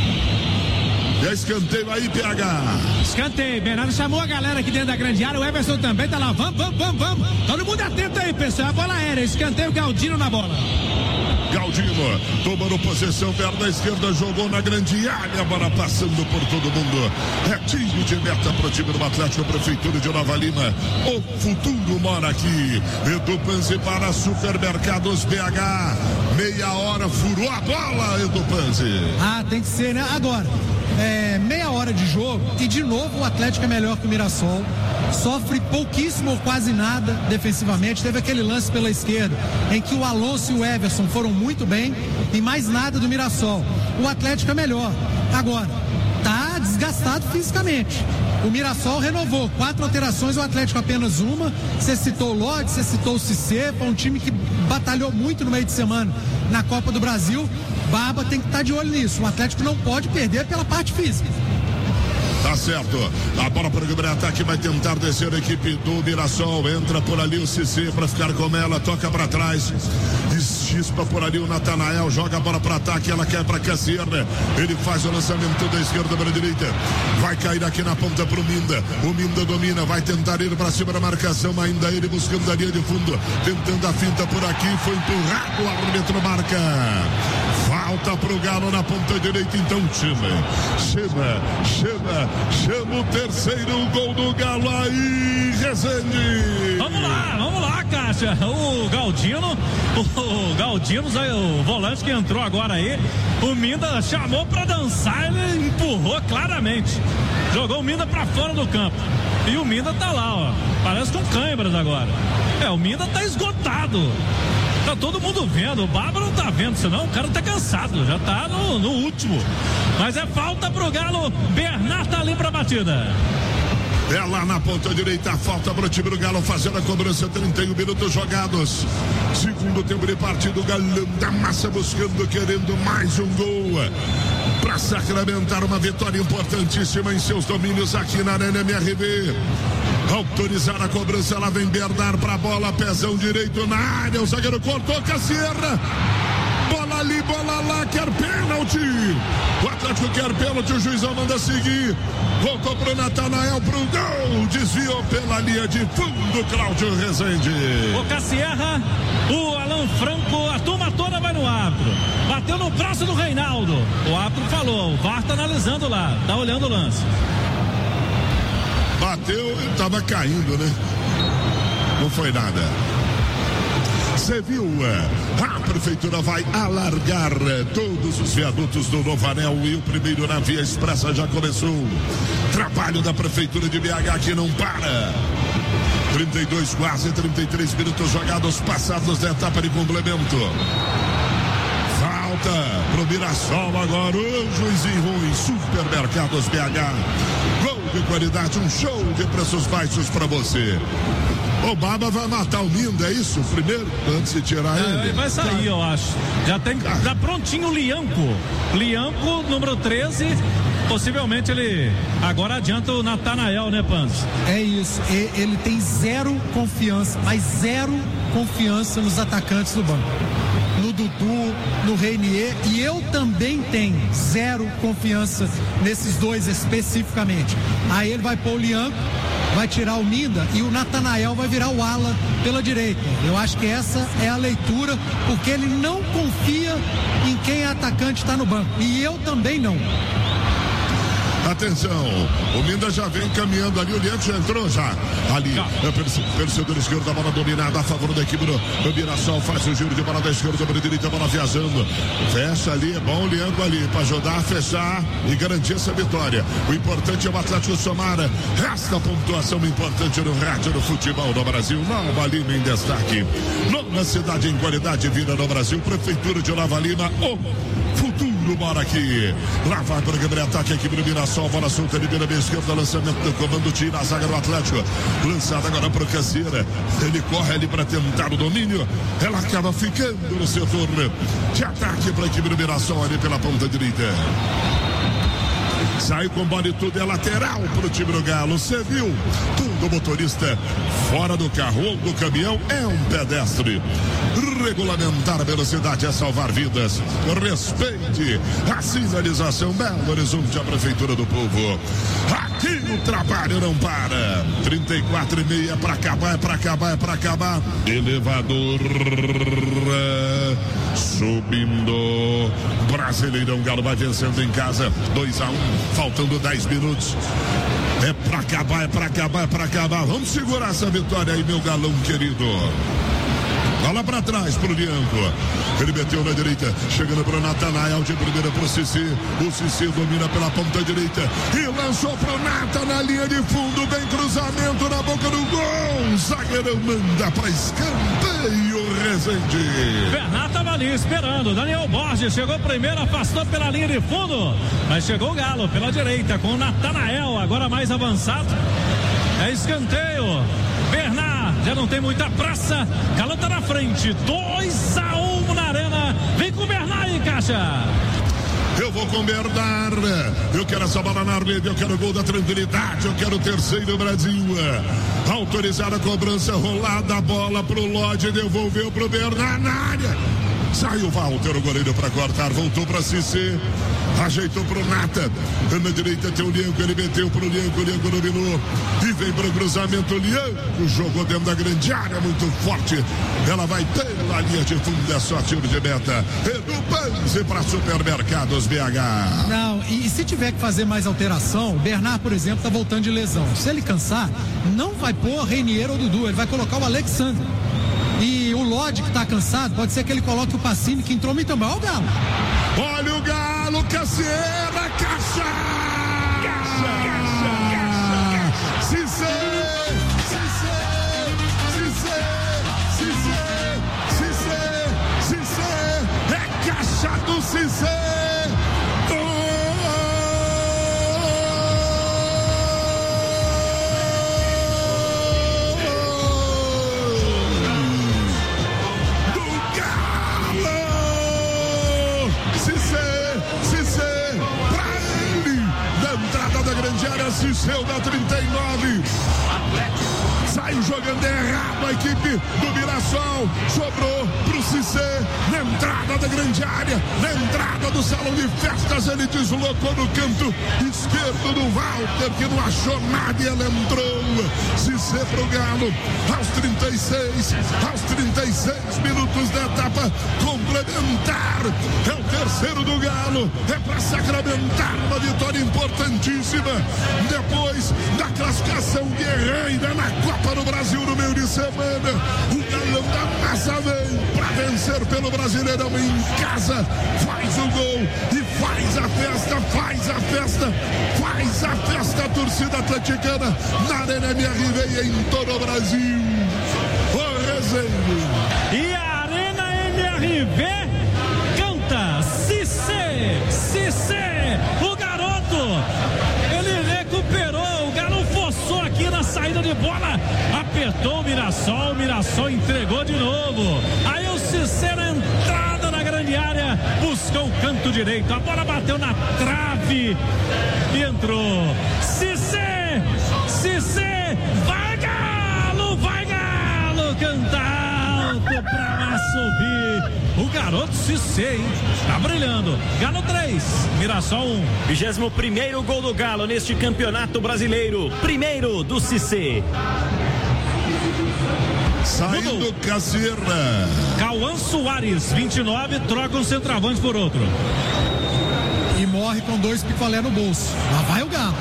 E a escanteio aí, P H. Escanteio, Bernardo chamou a galera aqui dentro da grande área, o Everson também tá lá, vamos, vamos, vamos, vamos. Todo mundo atento aí, pessoal, a bola aérea, escanteio, Galdino na bola. Galdino tomando possessão, perna esquerda, jogou na grande área, bola passando por todo mundo. Retinho de meta pro time do Atlético, Prefeitura de Nova Lima. O futuro mora aqui. Edu Panzi para Supermercados B H. Meia hora, furou a bola, Edu Panzi. Ah, tem que ser, né? Agora, é, meia hora de jogo e de novo o Atlético é melhor que o Mirassol. Sofre pouquíssimo ou quase nada defensivamente. Teve aquele lance pela esquerda em que o Alonso e o Everson foram muito bem e mais nada do Mirassol. O Atlético é melhor. Agora, tá desgastado fisicamente. O Mirassol renovou quatro alterações, o Atlético apenas uma. Você citou o Lodge, você citou o Cissé, um time que batalhou muito no meio de semana na Copa do Brasil. Barba tem que estar de olho nisso. O Atlético não pode perder pela parte física. Tá certo. A bola para o ataque vai tentar descer a equipe do Mirassol. Entra por ali o Cissé para ficar com ela. Toca para trás. Chispa por ali o Natanael. Joga a bola para ataque. Ela quer para Cassiano. Ele faz o lançamento da esquerda para a direita. Vai cair aqui na ponta para o Minda. O Minda domina. Vai tentar ir para cima da marcação. Ainda ele buscando a linha de fundo. Tentando a finta por aqui. Foi empurrado. O árbitro marca. Falta pro Galo na ponta direita, então chama, chama, chama, chama o terceiro gol do Galo aí, Rezende. Vamos lá, vamos lá, Caixa. O Galdino, o Galdino, o volante que entrou agora aí, o Minda chamou pra dançar, ele empurrou claramente. Jogou o Minda pra fora do campo. E o Minda tá lá, ó. Parece com câimbras agora. É, o Minda tá esgotado. Tá todo mundo vendo, o Bárbaro não tá vendo, senão o cara tá cansado, já tá no, no último. Mas é falta pro Galo, Bernard tá ali pra batida. É lá na ponta direita, falta para o time do Galo fazendo a cobrança, trinta e um minutos jogados. Segundo tempo de partida, o Galão da Massa buscando, querendo mais um gol para sacramentar uma vitória importantíssima em seus domínios aqui na Arena M R V. Autorizar a cobrança, lá vem Bernard para a bola, pezão direito na área, o zagueiro cortou, Cassierra. Bola ali, bola lá, quer pênalti. O Atlético quer pênalti, o juizão manda seguir. Voltou pro Natanael, pro gol. Desviou pela linha de fundo, Cláudio Rezende. O Cassierra, o Alan Franco, a turma toda vai no árbitro. Bateu no braço do Reinaldo. O árbitro falou, o V A R tá analisando lá, tá olhando o lance. Bateu, ele tava caindo, né? Não foi nada. Você viu? A prefeitura vai alargar todos os viadutos do Novo Anel e o primeiro na Via Expressa já começou. Trabalho da prefeitura de B H que não para. trinta e dois, quase trinta e três minutos jogados, passados da etapa de complemento. Falta pro Mirassol agora, o juizinho ruim, Supermercados B H. Gol de qualidade, um show de preços baixos para você. O Baba vai matar o Minda, é isso? Primeiro, antes de tirar ele? Ele vai sair, eu acho. Já tem, já prontinho o Lianco. Lianco, número treze. Possivelmente ele agora adianta o Natanael, né, Panzo? É isso. Ele tem zero confiança, mas zero confiança nos atacantes do banco. No Dudu, no Reinier, e eu também tenho zero confiança nesses dois especificamente. Aí ele vai pôr o Lianco, vai tirar o Minda e o Natanael vai virar o ala pela direita. Eu acho que essa é a leitura, porque ele não confia em quem é atacante está no banco. E eu também não. Atenção, o Minda já vem caminhando ali, o Lianco já entrou já. Ali, é pelo setor esquerdo, a bola dominada a favor da equipe do, do Mirassol, faz o giro de bola da esquerda, para a direita, a bola viajando. Fecha ali, é bom o Lianco ali, para ajudar a fechar e garantir essa vitória. O importante é o Atlético somar esta pontuação importante no rádio do futebol do Brasil. Nova Lima em destaque. Nova cidade em qualidade de vida no Brasil, Prefeitura de Nova Lima, o futuro mora aqui. Lá vai para o Gabriel, ataque a equipe do Mirassol, bola solta ali pela esquerda, lançamento do comando, tira a zaga do Atlético, lançada agora para o Cassierra, ele corre ali para tentar o domínio, ela acaba ficando no setor de ataque para a equipe do Mirassol ali pela ponta direita. Sai com bola e tudo, é lateral para o time do Galo. Você viu? Tudo motorista fora do carro ou do caminhão é um pedestre. Regulamentar a velocidade é salvar vidas. Respeite a sinalização. Belo Horizonte, a Prefeitura do Povo. Aqui o trabalho não para. trinta e quatro e meia é para acabar, é para acabar, é para acabar. Elevador subindo. Brasileirão, Galo vai vencendo em casa. dois a um. Faltando dez minutos. É pra acabar, é pra acabar, é pra acabar. Vamos segurar essa vitória aí, meu galão querido. Bola pra trás pro Lianco. Ele meteu na direita, chegando pro Natanael, de primeira pro Cici. O Cici domina pela ponta direita e lançou pro Nata na linha de fundo. Bem cruzamento na boca do gol. Zagueirão manda pra escanteio, Rezende. Bernard tava ali esperando. Daniel Borges chegou primeiro, afastou pela linha de fundo. Mas chegou o Galo pela direita com o Natanael, agora mais avançado. É escanteio. Bernard já não tem muita pressa. Galo tá na frente. dois a um na arena. Vem com o Bernard aí, Caixa. Eu vou com Bernard. Eu quero essa bola na rede. Eu quero o gol da tranquilidade. Eu quero o terceiro Brasil. Autorizar a cobrança, rolada a bola pro Lodge. Devolveu pro Bernard na área. Saiu o Walter, o goleiro para cortar. Voltou para Cissé. Ajeitou pro Nata. Na direita tem o Lianco. Ele meteu pro Lianco. O Lianco dominou. E vem pro cruzamento. O Lianco jogou dentro da grande área. Muito forte. Ela vai pela linha de fundo. É só tiro de meta. Edu Panzi para Supermercados B H. Não, e, e se tiver que fazer mais alteração, o Bernard, por exemplo, tá voltando de lesão. Se ele cansar, não vai pôr Reinier ou Dudu. Ele vai colocar o Alexandre. E o Lodge, que tá cansado, pode ser que ele coloque o Pacini, que entrou muito mal. Olha o Galo. Olha o Galo, Cassierra, Caixa! Caixa, Caixa, Caixa! Cissé! Cissé! Cissé! Cissé! Cissé! grande área, Cisseu da trinta e nove. Saiu jogando errado a equipe do Mirassol. Sobrou pro Cissé na entrada da grande área, na entrada do salão de festas. Ele deslocou no canto esquerdo do Walter, que não achou nada e ele entrou. Cissé pro Galo aos trinta e seis, aos trinta e seis minutos da etapa complementar. É o terceiro do Galo, é para sacramentar uma vitória importantíssima depois da classificação guerreira na Copa do Brasil no meio de semana. O Galão da Massa vem para vencer pelo Brasileirão em casa, faz o gol e faz a festa, faz a festa, faz a festa a torcida atleticana na Arena M R V e em todo o Brasil. O Resende. E a Arena M R V canta Cissé, Cissé, o garoto, ele recuperou, o Galo forçou aqui na saída de bola, apertou o Mirassol, o Mirassol entregou de novo, aí o Cissé na entrada da grande área, buscou o canto direito, a bola bateu na trave e entrou. Cissé, Cissé, vai Galo, vai Galo, canta alto pra subir. O garoto Cissé, hein? Tá brilhando. Galo três, Mirassol um. vigésimo primeiro gol do Galo neste campeonato brasileiro. Primeiro do Cissé. Saindo Caseira. Cauã Soares, vinte e nove, troca um centroavante por outro. E morre com dois picolé no bolso. Lá vai o Galo.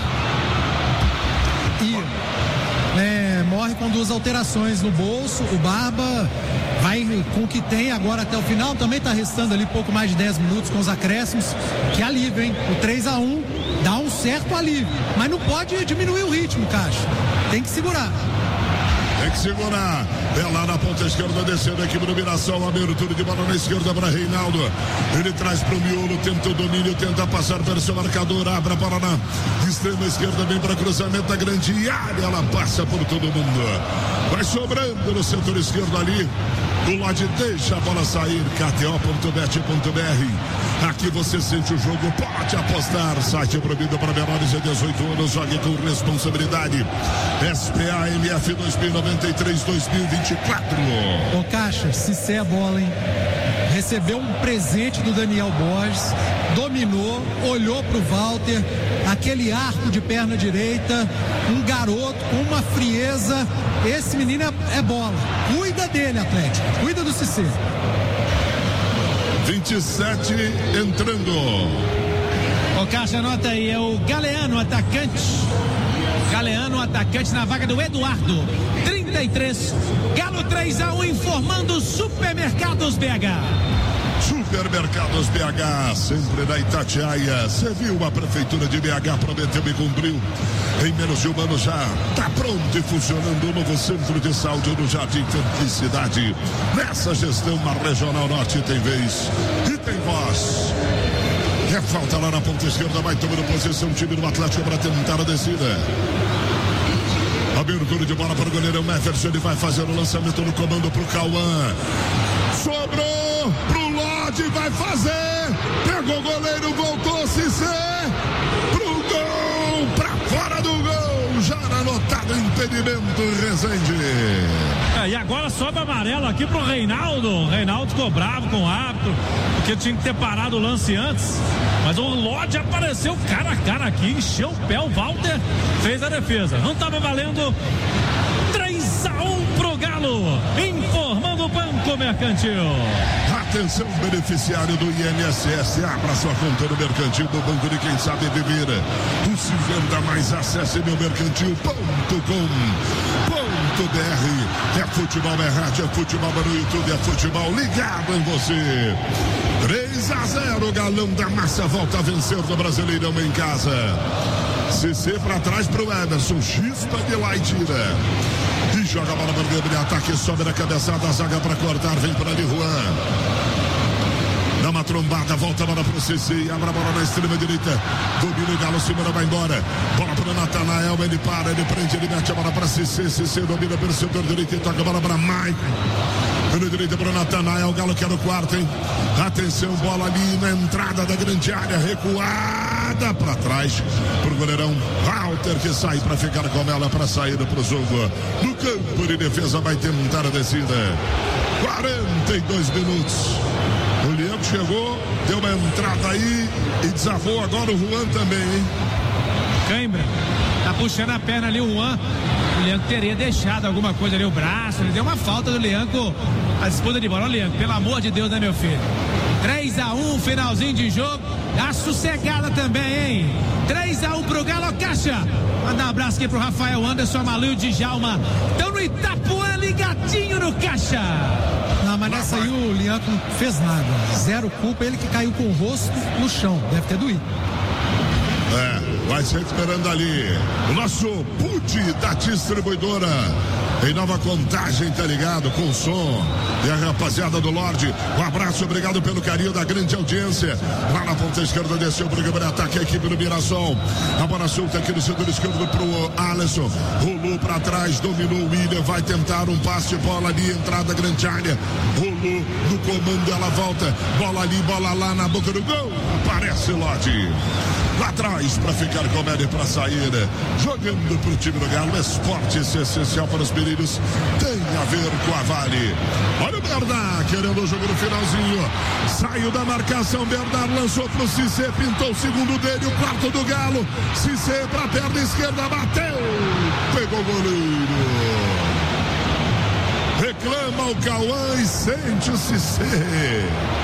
E é, morre com duas alterações no bolso. O Barba vai com o que tem agora até o final. Também tá restando ali pouco mais de dez minutos com os acréscimos. Que alívio, hein? O três a um dá um certo alívio. Mas não pode diminuir o ritmo, Caixa. Tem que segurar. Tem que segurar. É lá na ponta esquerda, descendo a equipe do Mirassol. Abertura de bola na esquerda para Reinaldo. Ele traz para o miolo, tenta o domínio, tenta passar pelo seu marcador. Abre a bola na extrema esquerda, vem para cruzamento da grande área. Ela passa por todo mundo. Vai sobrando no setor esquerdo ali. O Lodge deixa a bola sair. K T O ponto bet ponto B R. Aqui você sente o jogo, pode apostar. Site proibido para menores de dezoito anos. Jogue com responsabilidade. S P A M F dois mil e noventa e três dois mil e vinte e quatro. Ô Caixa, Cissé a bola, hein? Recebeu um presente do Daniel Borges, dominou, olhou pro Walter, aquele arco de perna direita, um garoto com uma frieza. Esse menino é, é bola. Cuida dele, Atlético. Cuida do Cissé. vinte e sete entrando. Ô Caixa, anota aí, é o Galeano, atacante. Galeano, atacante na vaga do Eduardo. trinta e três, Galo três a um, informando Supermercados B H. Supermercados B H, sempre na Itatiaia. Você viu, a Prefeitura de B H prometeu e cumpriu. Em menos de um ano já está pronto e funcionando o novo centro de saúde no Jardim Felicidade. Nessa gestão, a Regional Norte tem vez e tem voz. É falta lá na ponta esquerda, vai tomando posição o time do Atlético para tentar a descida. Abertura de bola para o goleirão Everson, ele vai fazer o lançamento no comando para o Cauã. Sobrou pro Lodge, vai fazer. Pegou o goleiro, voltou Cissé pro gol, para fora do gol. Já anotado impedimento, Resende. É, e agora sobe amarelo aqui pro Reinaldo. O Reinaldo ficou bravo com o árbitro, porque tinha que ter parado o lance antes. Mas o Lodge apareceu cara a cara aqui, encheu o pé, o Walter fez a defesa. Não estava valendo. três a um pro Galo, informando o Banco Mercantil. Atenção, beneficiário do I N S S, abra sua conta no Mercantil do Banco de Quem Sabe Viver. O se venda mais, acesse meu mercantil ponto com ponto B R. É futebol, é rádio, é futebol no YouTube, é futebol ligado em você. três a zero, Galão da Massa volta a vencer do Brasileirão em casa. Cissé para trás pro Emerson, chispa de lá e tira. E joga a bola para dentro de ataque, sobe na cabeçada, a zaga para cortar, vem para ali Juan. Dá uma trombada, volta a bola pro Cissé, abre a bola na extrema direita, domina o Galo, Simona vai embora, bola para Natanael, ele para, ele prende, ele mete a bola para Cissé, Cissé domina pelo setor direito e toca a bola para Maicon. Pela direita para Natanael, o Galo quer o quarto, hein? Atenção, bola ali na entrada da grande área, recuar. jogada para trás pro goleirão Walter, que sai para ficar com ela para saída pro jogo. No campo de defesa vai tentar a descida. quarenta e dois minutos. O Lianco chegou, deu uma entrada aí e desarmou agora o Juan também, hein? Cãibra, tá puxando a perna ali o Juan. O Lianco teria deixado alguma coisa ali, o braço, ele deu uma falta do Lianco. A disputa de bola, o Lianco, pelo amor de Deus, né, meu filho? três a um, finalzinho de jogo. Tá sossegada também, hein? três a um pro Galo, Caixa. Manda um abraço aqui pro Rafael Anderson, Malu e o Djalma. Estão no Itapuã, ligadinho no Caixa. Não, mas nessa aí o Lianco não fez nada. Zero culpa, ele que caiu com o rosto no chão. Deve ter doído. É, vai ser esperando ali. O nosso Put da distribuidora. Em Nova Contagem, tá ligado com o som. E a rapaziada do Lorde, um abraço, obrigado pelo carinho da grande audiência. Lá na ponta esquerda desceu o programa de ataque, a equipe do Mirassol. A bola solta aqui no setor esquerdo pro Alisson. Rolou pra trás, dominou o William, vai tentar um passe, bola ali, entrada grande área. Rolou no comando, ela volta. Bola ali, bola lá na boca do gol. Aparece Lorde. Lá atrás para ficar com o Médio para sair. Jogando pro time do Galo. Esporte essencial para os meninos. Tem a ver com a Vale. Olha o Bernard querendo o jogo no finalzinho. Saiu da marcação. Bernard lançou pro Cissé. Pintou o segundo dele. O quarto do Galo. Cissé para a perna esquerda. Bateu. Pegou o goleiro. Reclama o Cauã e sente o Cissé.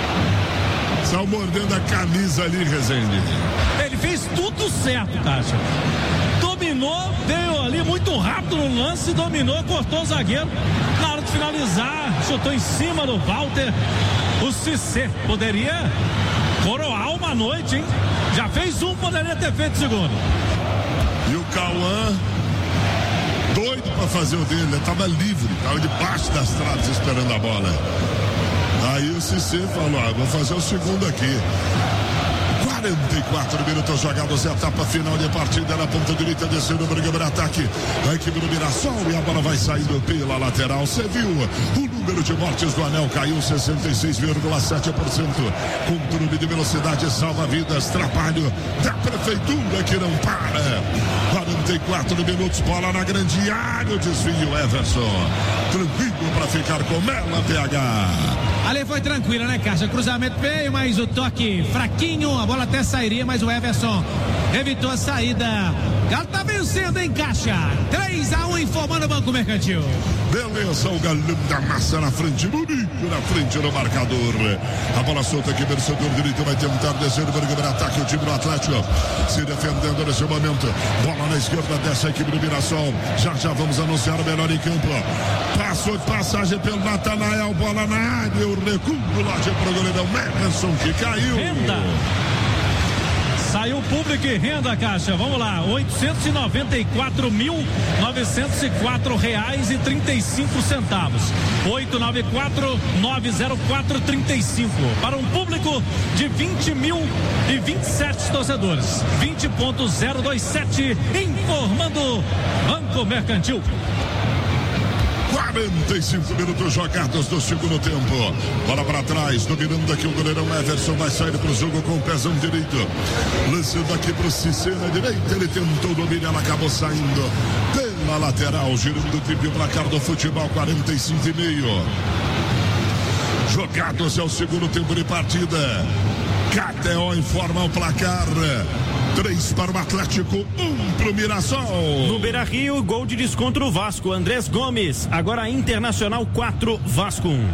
Só mordendo a camisa ali, Rezende. Ele fez tudo certo, Caixa. Dominou, veio ali muito rápido no lance, dominou, cortou o zagueiro. Na hora de finalizar, chutou em cima do Walter. O Cissé poderia coroar uma noite, hein? Já fez um, poderia ter feito segundo. E o Cauã, doido pra fazer o dele, ele tava livre, tava debaixo das traves esperando a bola. Aí o Cissé falou, ah, vou fazer o segundo aqui. quarenta e quatro minutos jogados, etapa final de partida na ponta direita, descendo o programa de ataque. A equipe do Mirassol e a bola vai saindo pela lateral. Você viu? O número de mortes do Anel caiu sessenta e seis vírgula sete por cento. Controle de velocidade salva vidas. Trabalho da prefeitura que não para. quarenta e quatro minutos, bola na grande área. O desvio, Everson. Tranquilo para ficar com ela, P H. Ali foi tranquila, né, Caixa? Cruzamento veio, mas o toque fraquinho, a bola até sairia, mas o Everson evitou a saída. Galo tá vencendo em Caixa. três a um, informando o Banco Mercantil. Beleza, o Galão da Massa na frente, bonito na frente do marcador. A bola solta aqui, vencedor direito vai tentar descer o programa de ataque. O time do Atlético se defendendo nesse momento. Bola na esquerda dessa equipe do Mirassol. Já já vamos anunciar o melhor em campo. Passou de passagem pelo Natanael, bola na área. O recuo lá de pro goleirão Emerson que caiu. Renda. Saiu público e renda, Caixa. Vamos lá, oitocentos e noventa e quatro mil, novecentos e quatro reais e trinta e cinco centavos. oito nove quatro, nove zero quatro, trinta e cinco. Para um público de vinte mil e vinte e sete torcedores. vinte ponto zero dois sete, informando Banco Mercantil. quarenta e cinco minutos jogados do segundo tempo. Bola para trás, dominando aqui o goleirão Everson, vai sair para o jogo com o pezão direito. Lançando aqui para o Cissé na direita, ele tentou dominar, ela acabou saindo pela lateral, girando o triple placar do futebol, quarenta e cinco e meio. Jogados é o segundo tempo de partida. K T O informa o placar. Três para o Atlético, um para o Mirassol. No Beira Rio, gol de desconto no Vasco. Andrés Gomes, agora Internacional quatro, Vasco um.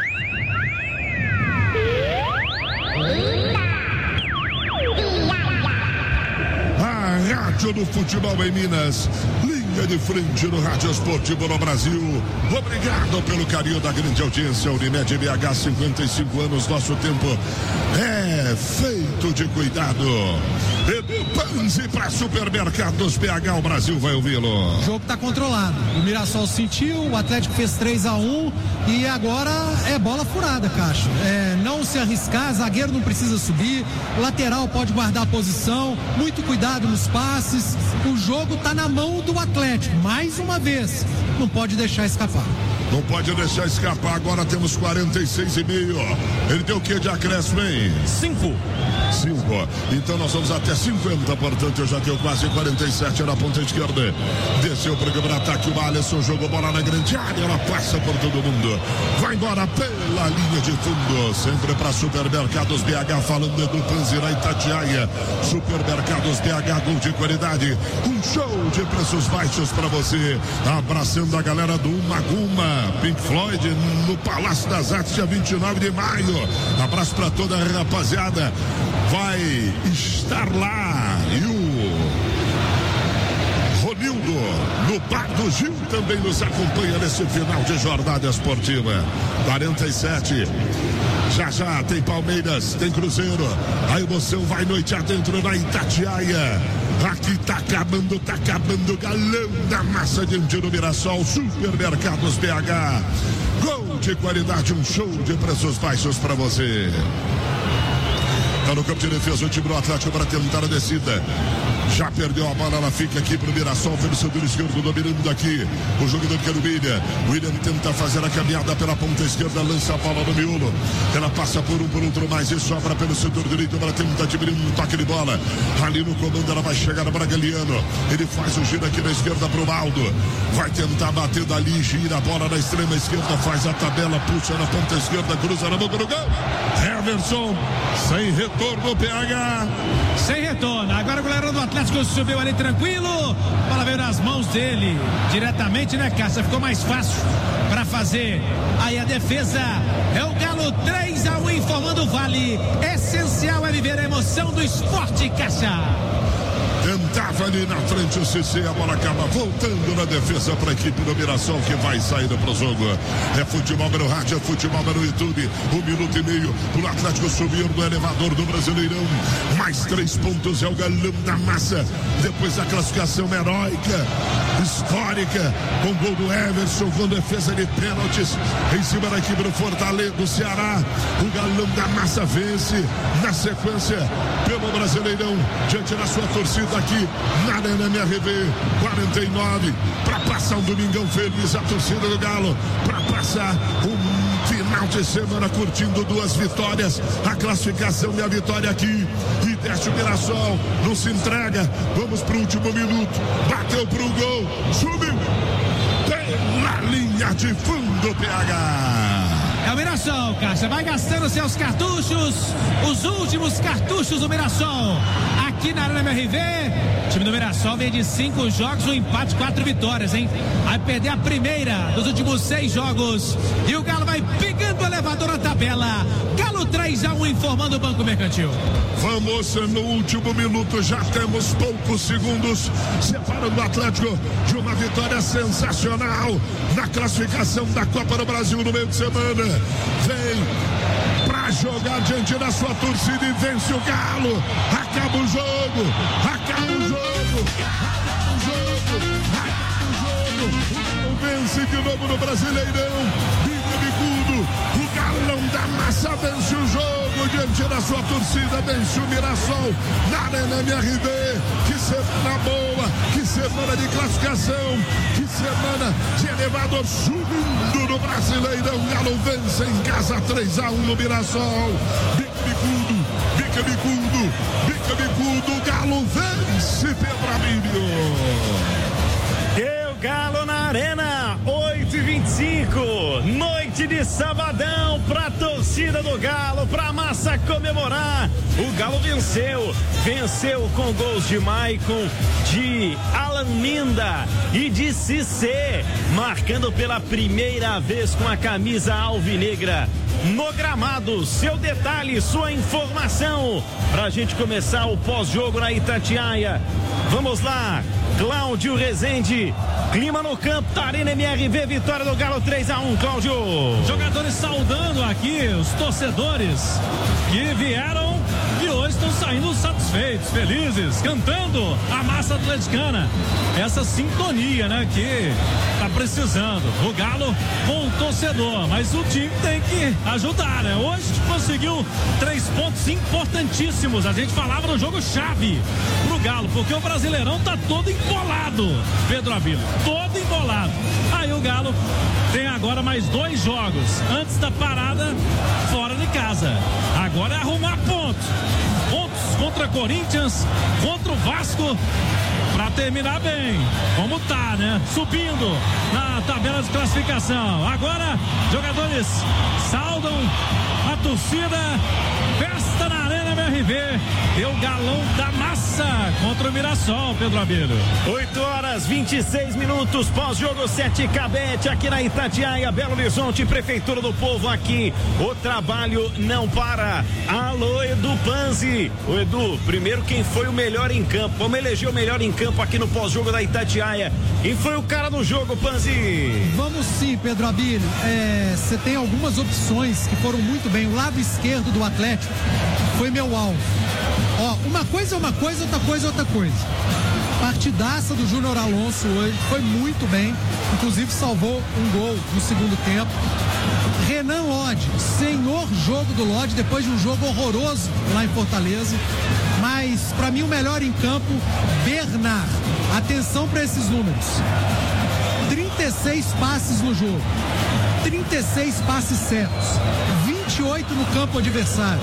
A Rádio do Futebol em Minas. Linha de frente no Rádio Esportivo no Brasil. Obrigado pelo carinho da grande audiência. Unimed B H, cinquenta e cinco anos. Nosso tempo é feito de cuidado. Edu Panzi para Supermercados B H. O Brasil vai ouvi-lo. O jogo tá controlado. O Mirassol sentiu, o Atlético fez três a um e agora é bola furada, Caixa. É, não se arriscar, zagueiro não precisa subir, lateral pode guardar a posição, muito cuidado nos passes. O jogo tá na mão do Atlético, mais uma vez, não pode deixar escapar. Não pode deixar escapar. Agora temos quarenta e seis e meio. Ele deu o que de acréscimo, hein? Cinco. Cinco. Então nós vamos até cinquenta, portanto eu já tenho quase quarenta e sete na ponta esquerda. Desceu para o ataque, o Alisson jogou bola na grande área, ela passa por todo mundo. Vai embora pela linha de fundo, sempre para Supermercados B H, falando do Panzira Itatiaia. Supermercados B H, gol de qualidade. Um show de preços baixos para você. Abraçando a galera do Uma Guma, Pink Floyd, no Palácio das Artes, dia vinte e nove de maio. Abraço para toda a rapaziada. Vai estar lá. E o Ronildo, no Bar do Gil, também nos acompanha nesse final de jornada esportiva. quarenta e sete. Já já tem Palmeiras, tem Cruzeiro. A emoção vai noite adentro na Itatiaia. Aqui tá acabando, tá acabando o galão da massa diante do Mirassol. Supermercados B H. Gol de qualidade, um show de preços baixos para você. Tá no campo de defesa o time do Atlético para tentar a descida. Já perdeu a bola, ela fica aqui pro Mirassol, vencedor esquerdo, dominando aqui o jogador que é o William. William tenta fazer a caminhada pela ponta esquerda, lança a bola no miolo. Ela passa por um, por outro mais e sobra pelo setor direito para tentar diminuir um toque de bola. Ali no comando ela vai chegar para Galiano. Ele faz o giro aqui na esquerda pro Baldo. Vai tentar bater dali, gira a bola na extrema esquerda, faz a tabela, puxa na ponta esquerda, cruza na boca do gol. Everson, sem retorno, P H. Sem retorno, agora o goleiro do Atlético subiu ali tranquilo, a bola veio nas mãos dele diretamente, né, Cássia? Ficou mais fácil para fazer aí a defesa. É o Galo três a um informando o Vale. Essencial é viver a emoção do esporte, Cássia. Tentava ali na frente o C C, a bola acaba voltando na defesa para a equipe do Mirassol, que vai sair para o jogo. É futebol no rádio, é futebol no YouTube. Um minuto e meio para o Atlético subir no elevador do Brasileirão. Mais três pontos, é o galão da massa. Depois da classificação heróica, histórica, com gol do Everson, com defesa de pênaltis em cima da equipe do Fortaleza do Ceará. O galão da massa vence na sequência pelo Brasileirão, diante da sua torcida aqui na Arena M R V. Quarenta e nove para passar um domingão feliz, a torcida do Galo, para passar um final de semana curtindo duas vitórias, a classificação e a vitória aqui. E desce o Mirassol, não se entrega. Vamos pro último minuto, bateu pro gol, subiu pela linha de fundo, P H. É o Mirassol, Caixa, vai gastando seus cartuchos, os últimos cartuchos do Mirassol, aqui na Arena M R V. O time do Mirassol vem de cinco jogos, um empate, quatro vitórias, hein? Vai perder a primeira dos últimos seis jogos, e o Galo vai pegando o elevador na tabela. Galo três a um informando o Banco Mercantil. Vamos no último minuto, já temos poucos segundos separando o Atlético de uma vitória sensacional na classificação da Copa do Brasil no meio de semana. Vem pra jogar diante da sua torcida e vence o Galo. Acaba o jogo, acaba o jogo, acaba o jogo, acaba o jogo. O Galo vence de novo no Brasileirão. Bico bicudo, o galão da massa vence o jogo diante da sua torcida, vence o Mirassol na Arena M R V. Que semana boa, que semana de classificação, que semana de elevador subindo no Brasileirão. Galo vence em casa três a um no Mirassol. Bico bicudo, bica bicudo, bica bicudo, Galo vence, Pedro Amílio. Deu Galo na Arena, oito e vinte e cinco, noite de sabadão pra torcida do Galo, pra massa comemorar. O Galo venceu, venceu com gols de Maicon, de Alan Minda e de Cissé, marcando pela primeira vez com a camisa alvinegra no gramado. Seu detalhe, sua informação pra gente começar o pós-jogo na Itatiaia. Vamos lá, Cláudio Rezende, clima no campo da Arena M R V, vitória do Galo três a um, Cláudio. Jogadores saudando aqui os torcedores que vieram e hoje estão saindo satisfeitos, felizes, cantando a massa atleticana. essa sintonia, né? Que tá precisando. O Galo com o torcedor, mas o time tem que ajudar, né? Hoje conseguiu três pontos importantíssimos. A gente falava no jogo chave pro Galo, porque o Brasileirão tá todo embolado, Pedro Abílio, todo embolado. Aí o Galo tem agora mais dois jogos antes da parada fora de casa. Agora é arrumar pontos. Pontos contra Corinthians, contra o Vasco, para terminar bem, como tá, né? Subindo na tabela de classificação. Agora, jogadores saudam a torcida, festa na Arena M R V, deu galão da massa contra o Mirassol, Pedro Abílio. oito horas, vinte e seis minutos, pós-jogo sete Cabete, aqui na Itatiaia, Belo Horizonte, Prefeitura do Povo aqui. O trabalho não para. Alô, Edu Panzi. O Edu, primeiro, quem foi o melhor em campo? Vamos eleger o melhor em campo aqui no pós-jogo da Itatiaia. Quem foi o cara do jogo, Panzi? Vamos sim, Pedro Abílio. Você é, tem algumas opções que foram muito bem. O lado esquerdo do Atlético foi meu alvo. Ó, uma coisa é uma coisa, outra coisa é outra coisa. Partidaça do Júnior Alonso hoje, foi muito bem, inclusive salvou um gol no segundo tempo. Renan Lodge, senhor jogo do Lodge, depois de um jogo horroroso lá em Fortaleza. Mas, para mim, o melhor em campo, Bernard. Atenção para esses números. trinta e seis passes no jogo, trinta e seis passes certos, vinte e oito no campo adversário,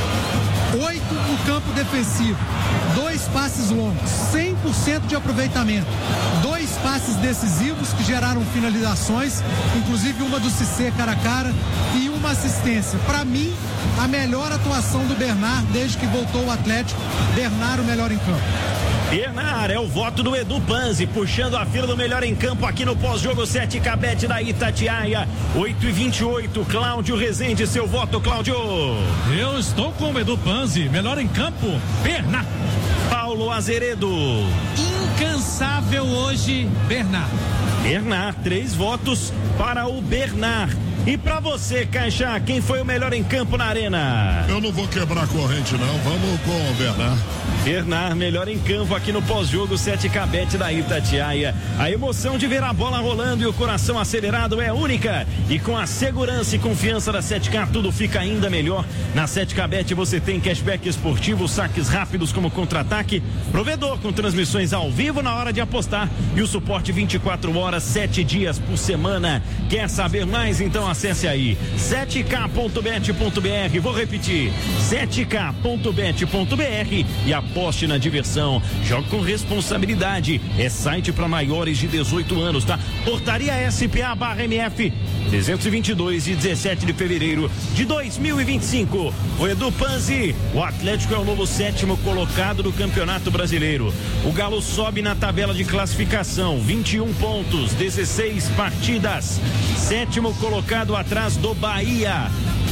oito no campo defensivo, dois passes longos, cem por cento de aproveitamento, dois passes decisivos que geraram finalizações, inclusive uma do Cissé cara a cara e uma assistência. Para mim, a melhor atuação do Bernard desde que voltou o Atlético. Bernard o melhor em campo. Bernard é o voto do Edu Panzi, puxando a fila do melhor em campo aqui no pós-jogo sete Cabete da Itatiaia, oito e vinte e oito. Cláudio Rezende, seu voto, Cláudio. Eu estou com o Edu Panzi, melhor em campo, Bernard. Paulo Azeredo. Incansável hoje, Bernard. Bernard, três votos para o Bernard. E pra você, Caixa, quem foi o melhor em campo na Arena? Eu não vou quebrar a corrente, não. Vamos com o Bernard. Bernard, melhor em campo aqui no pós-jogo sete Cabete da Itatiaia. A emoção de ver a bola rolando e o coração acelerado é única. E com a segurança e confiança da sete K, tudo fica ainda melhor. Na sete Cabete você tem cashback esportivo, saques rápidos como contra-ataque, provedor com transmissões ao vivo na hora de apostar e o suporte vinte e quatro horas, sete dias por semana. Quer saber mais? Então acesse aí sete K ponto bet ponto br. Vou repetir, sete K ponto bet ponto br e aposte na diversão. Jogue com responsabilidade. É site para maiores de dezoito anos, tá? Portaria S P A barra M F trezentos e vinte e dois, de dezessete de fevereiro de dois mil e vinte e cinco. O Edu Panzi, o Atlético é o novo sétimo colocado do Campeonato Brasileiro. O Galo sobe na tabela de classificação, vinte e um pontos, dezesseis partidas. Sétimo colocado atrás do Bahia.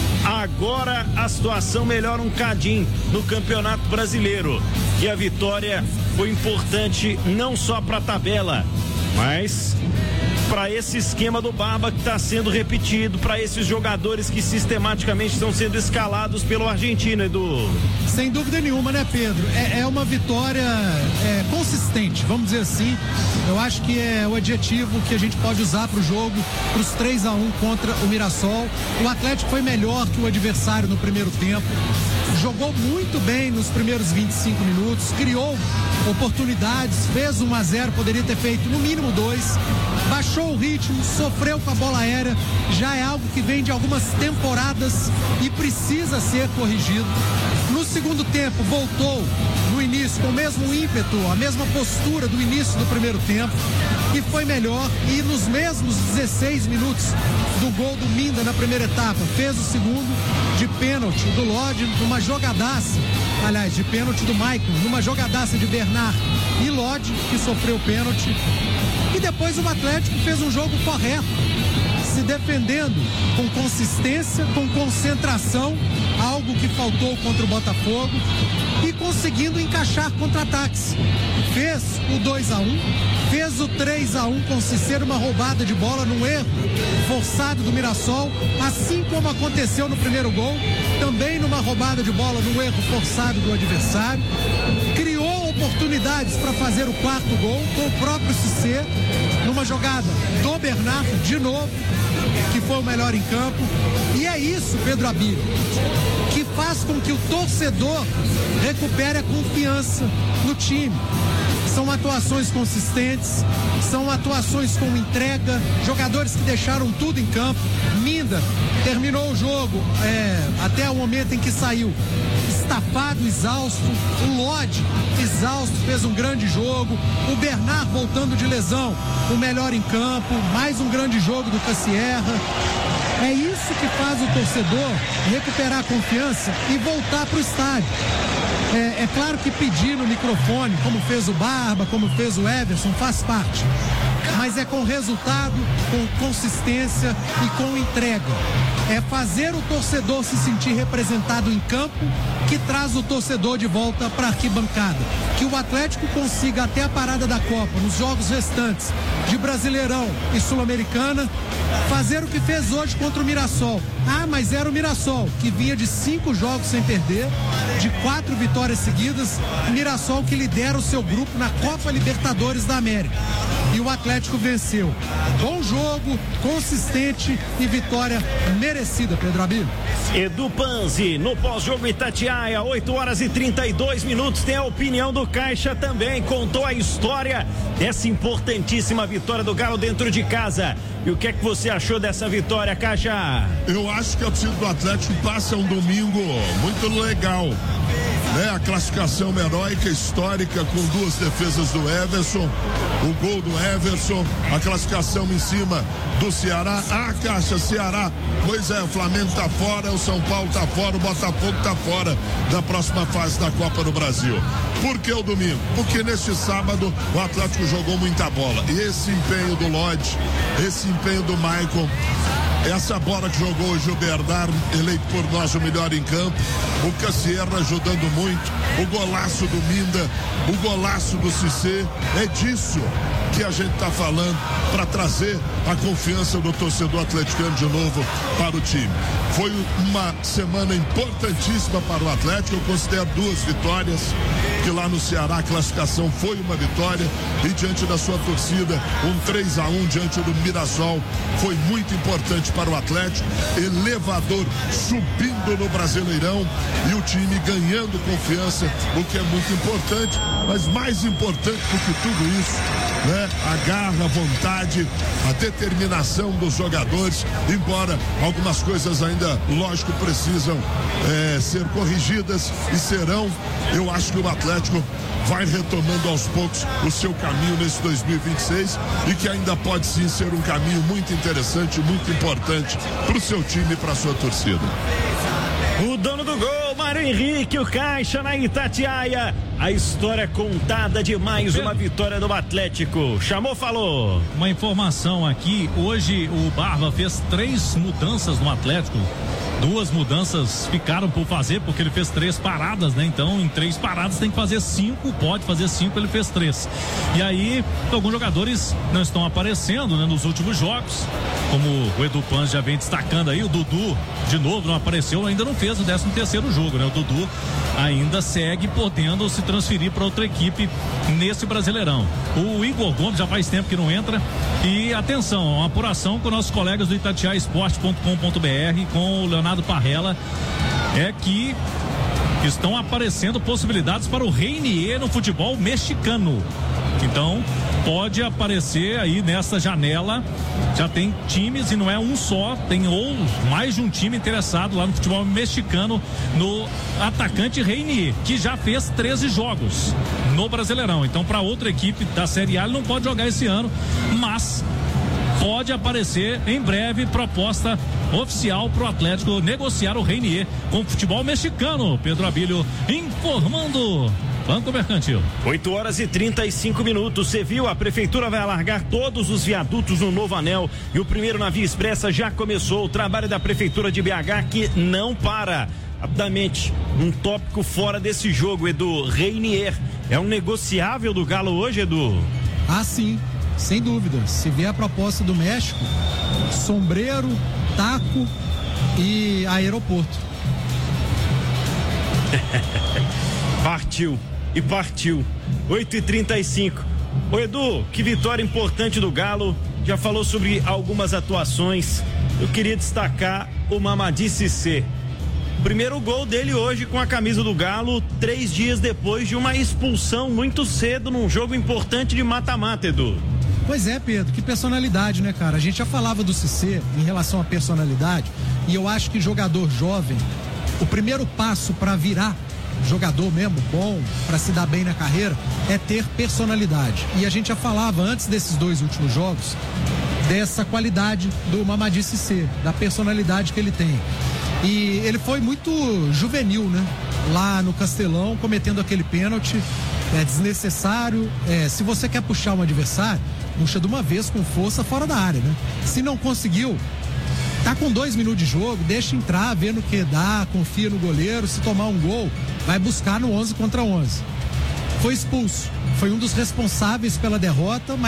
Agora a situação melhora um cadinho no Campeonato Brasileiro. E a vitória foi importante não só para a tabela, mas para esse esquema do Barba que está sendo repetido, para esses jogadores que sistematicamente estão sendo escalados pelo argentino, Edu. Sem dúvida nenhuma, né, Pedro? É, é uma vitória é, consistente, vamos dizer assim. Eu acho que é o adjetivo que a gente pode usar para o jogo, para os três a um contra o Mirassol. O Atlético foi melhor que o adversário no primeiro tempo. Jogou muito bem nos primeiros vinte e cinco minutos, criou oportunidades, fez um a zero, poderia ter feito no mínimo dois, baixou o ritmo, sofreu com a bola aérea, já é algo que vem de algumas temporadas e precisa ser corrigido. No segundo tempo, voltou no início com o mesmo ímpeto, a mesma postura do início do primeiro tempo, e foi melhor. E nos mesmos dezesseis minutos do gol do Minda na primeira etapa, fez o segundo de pênalti do Lodge, numa jogadaça, aliás, de pênalti do Maicon, numa jogadaça de Bernard e Lodge, que sofreu o pênalti. E depois o Atlético fez um jogo correto, se defendendo com consistência, com concentração, algo que faltou contra o Botafogo, e conseguindo encaixar contra-ataques. Fez o dois a um, fez o três a um com Cissé, uma roubada de bola num erro forçado do Mirassol, assim como aconteceu no primeiro gol, também numa roubada de bola num erro forçado do adversário. Criou oportunidades para fazer o quarto gol com o próprio Cissé, numa jogada do Bernardo, de novo, que foi o melhor em campo. E é isso, Pedro Abílio, que faz com que o torcedor recupere a confiança no time. São atuações consistentes, são atuações com entrega, jogadores que deixaram tudo em campo. Minda terminou o jogo é, até o momento em que saiu estafado, exausto. O Lodge, exausto, fez um grande jogo. O Bernard voltando de lesão, o melhor em campo. Mais um grande jogo do Cassierra. É isso que faz o torcedor recuperar a confiança e voltar para o estádio. É, é claro que pedir no microfone, como fez o Barba, como fez o Everson, faz parte. Mas é com resultado, com consistência e com entrega. É fazer o torcedor se sentir representado em campo que traz o torcedor de volta para a arquibancada. Que o Atlético consiga até a parada da Copa, nos jogos restantes de Brasileirão e Sul-Americana, fazer o que fez hoje contra o Mirassol. Ah, mas era o Mirassol, que vinha de cinco jogos sem perder, de quatro vitórias seguidas. Mirassol que lidera o seu grupo na Copa Libertadores da América. E o Atlético venceu. Bom jogo, consistente e vitória merecida, Pedro Abílio. Edu Panzi, no pós-jogo Itatiaia, oito horas e trinta e dois minutos, tem a opinião do Caixa também, contou a história dessa importantíssima vitória do Galo dentro de casa. E o que é que você achou dessa vitória, Caixa? Eu acho que a torcida do Atlético passa um domingo muito legal, né? A classificação heróica, histórica, com duas defesas do Everson, o gol do Everson, a classificação em cima do Ceará. Ah, Caixa, Ceará, pois é, o Flamengo tá fora, o São Paulo tá fora, o Botafogo tá fora da próxima fase da Copa do Brasil. Por que o domingo? Porque neste sábado o Atlético jogou muita bola. E esse empenho do Lodge, esse empenho do Maicon, essa bola que jogou hoje o Bernard, eleito por nós o melhor em campo, o Cassierra ajudando muito, o golaço do Minda, o golaço do Cissé, é disso que a gente está falando para trazer a confiança do torcedor atleticano de novo para o time. Foi uma semana importantíssima para o Atlético, eu considero duas vitórias, que lá no Ceará a classificação foi uma vitória e diante da sua torcida, um três a um diante do Mirassol foi muito importante para o Atlético, elevador subindo no Brasileirão e o time ganhando confiança, o que é muito importante, mas mais importante do que tudo isso, né? A garra, a vontade, a determinação dos jogadores, embora algumas coisas ainda, lógico, precisam é, ser corrigidas e serão. Eu acho que o Atlético vai retomando aos poucos o seu caminho nesse dois mil e vinte e seis e que ainda pode sim ser um caminho muito interessante, muito importante para o seu time e para a sua torcida. O dono do gol, Mário Henrique, o Caixa na Itatiaia. A história contada de mais uma vitória do Atlético. Chamou, falou. Uma informação aqui, hoje o Barba fez três mudanças no Atlético. Duas mudanças ficaram por fazer, porque ele fez três paradas, né? Então, em três paradas tem que fazer cinco, pode fazer cinco, ele fez três. E aí, alguns jogadores não estão aparecendo, né? Nos últimos jogos, como o Edu Panz já vem destacando aí, o Dudu, de novo, não apareceu, ainda não fez o décimo terceiro jogo, né? O Dudu ainda segue podendo se transferir para outra equipe nesse Brasileirão. O Igor Gomes já faz tempo que não entra. E atenção, uma apuração com nossos colegas do itatiaia esporte ponto com ponto b r, com o Leonardo Parrella, é que estão aparecendo possibilidades para o Reinier no futebol mexicano. Então, pode aparecer aí nessa janela. Já tem times e não é um só, tem ou mais de um time interessado lá no futebol mexicano no atacante Reinier, que já fez treze jogos no Brasileirão. Então, para outra equipe da Série A, ele não pode jogar esse ano, mas pode aparecer em breve proposta oficial para o Atlético negociar o Reinier com o futebol mexicano. Pedro Abílio informando. Banco Mercantil. oito horas e trinta e cinco minutos. Você viu? A prefeitura vai alargar todos os viadutos no Novo Anel e o primeiro na Via Expressa já começou. O trabalho da prefeitura de B H que não para. Rapidamente, um tópico fora desse jogo, Edu. Reinier é um negociável do Galo hoje, Edu? Ah, sim, sem dúvida. Se vier a proposta do México, sombreiro, taco e aeroporto. Partiu. E partiu. oito e trinta e cinco. Ô Edu, que vitória importante do Galo. Já falou sobre algumas atuações. Eu queria destacar o Mamadi Cissé. Primeiro gol dele hoje com a camisa do Galo, três dias depois de uma expulsão muito cedo num jogo importante de mata-mata, Edu. Pois é, Pedro, que personalidade, né, cara? A gente já falava do Cissé em relação à personalidade, e eu acho que jogador jovem, o primeiro passo para virar jogador mesmo bom, para se dar bem na carreira, é ter personalidade. E a gente já falava antes desses dois últimos jogos dessa qualidade do Mamadi Cissé, da personalidade que ele tem. E ele foi muito juvenil, né? Lá no Castelão, cometendo aquele pênalti é, desnecessário. É, se você quer puxar um adversário, puxa de uma vez com força fora da área, né? Se não conseguiu, tá com dois minutos de jogo, deixa entrar, vê no que dá, confia no goleiro. Se tomar um gol, vai buscar no onze contra onze. Foi expulso, foi um dos responsáveis pela derrota, mas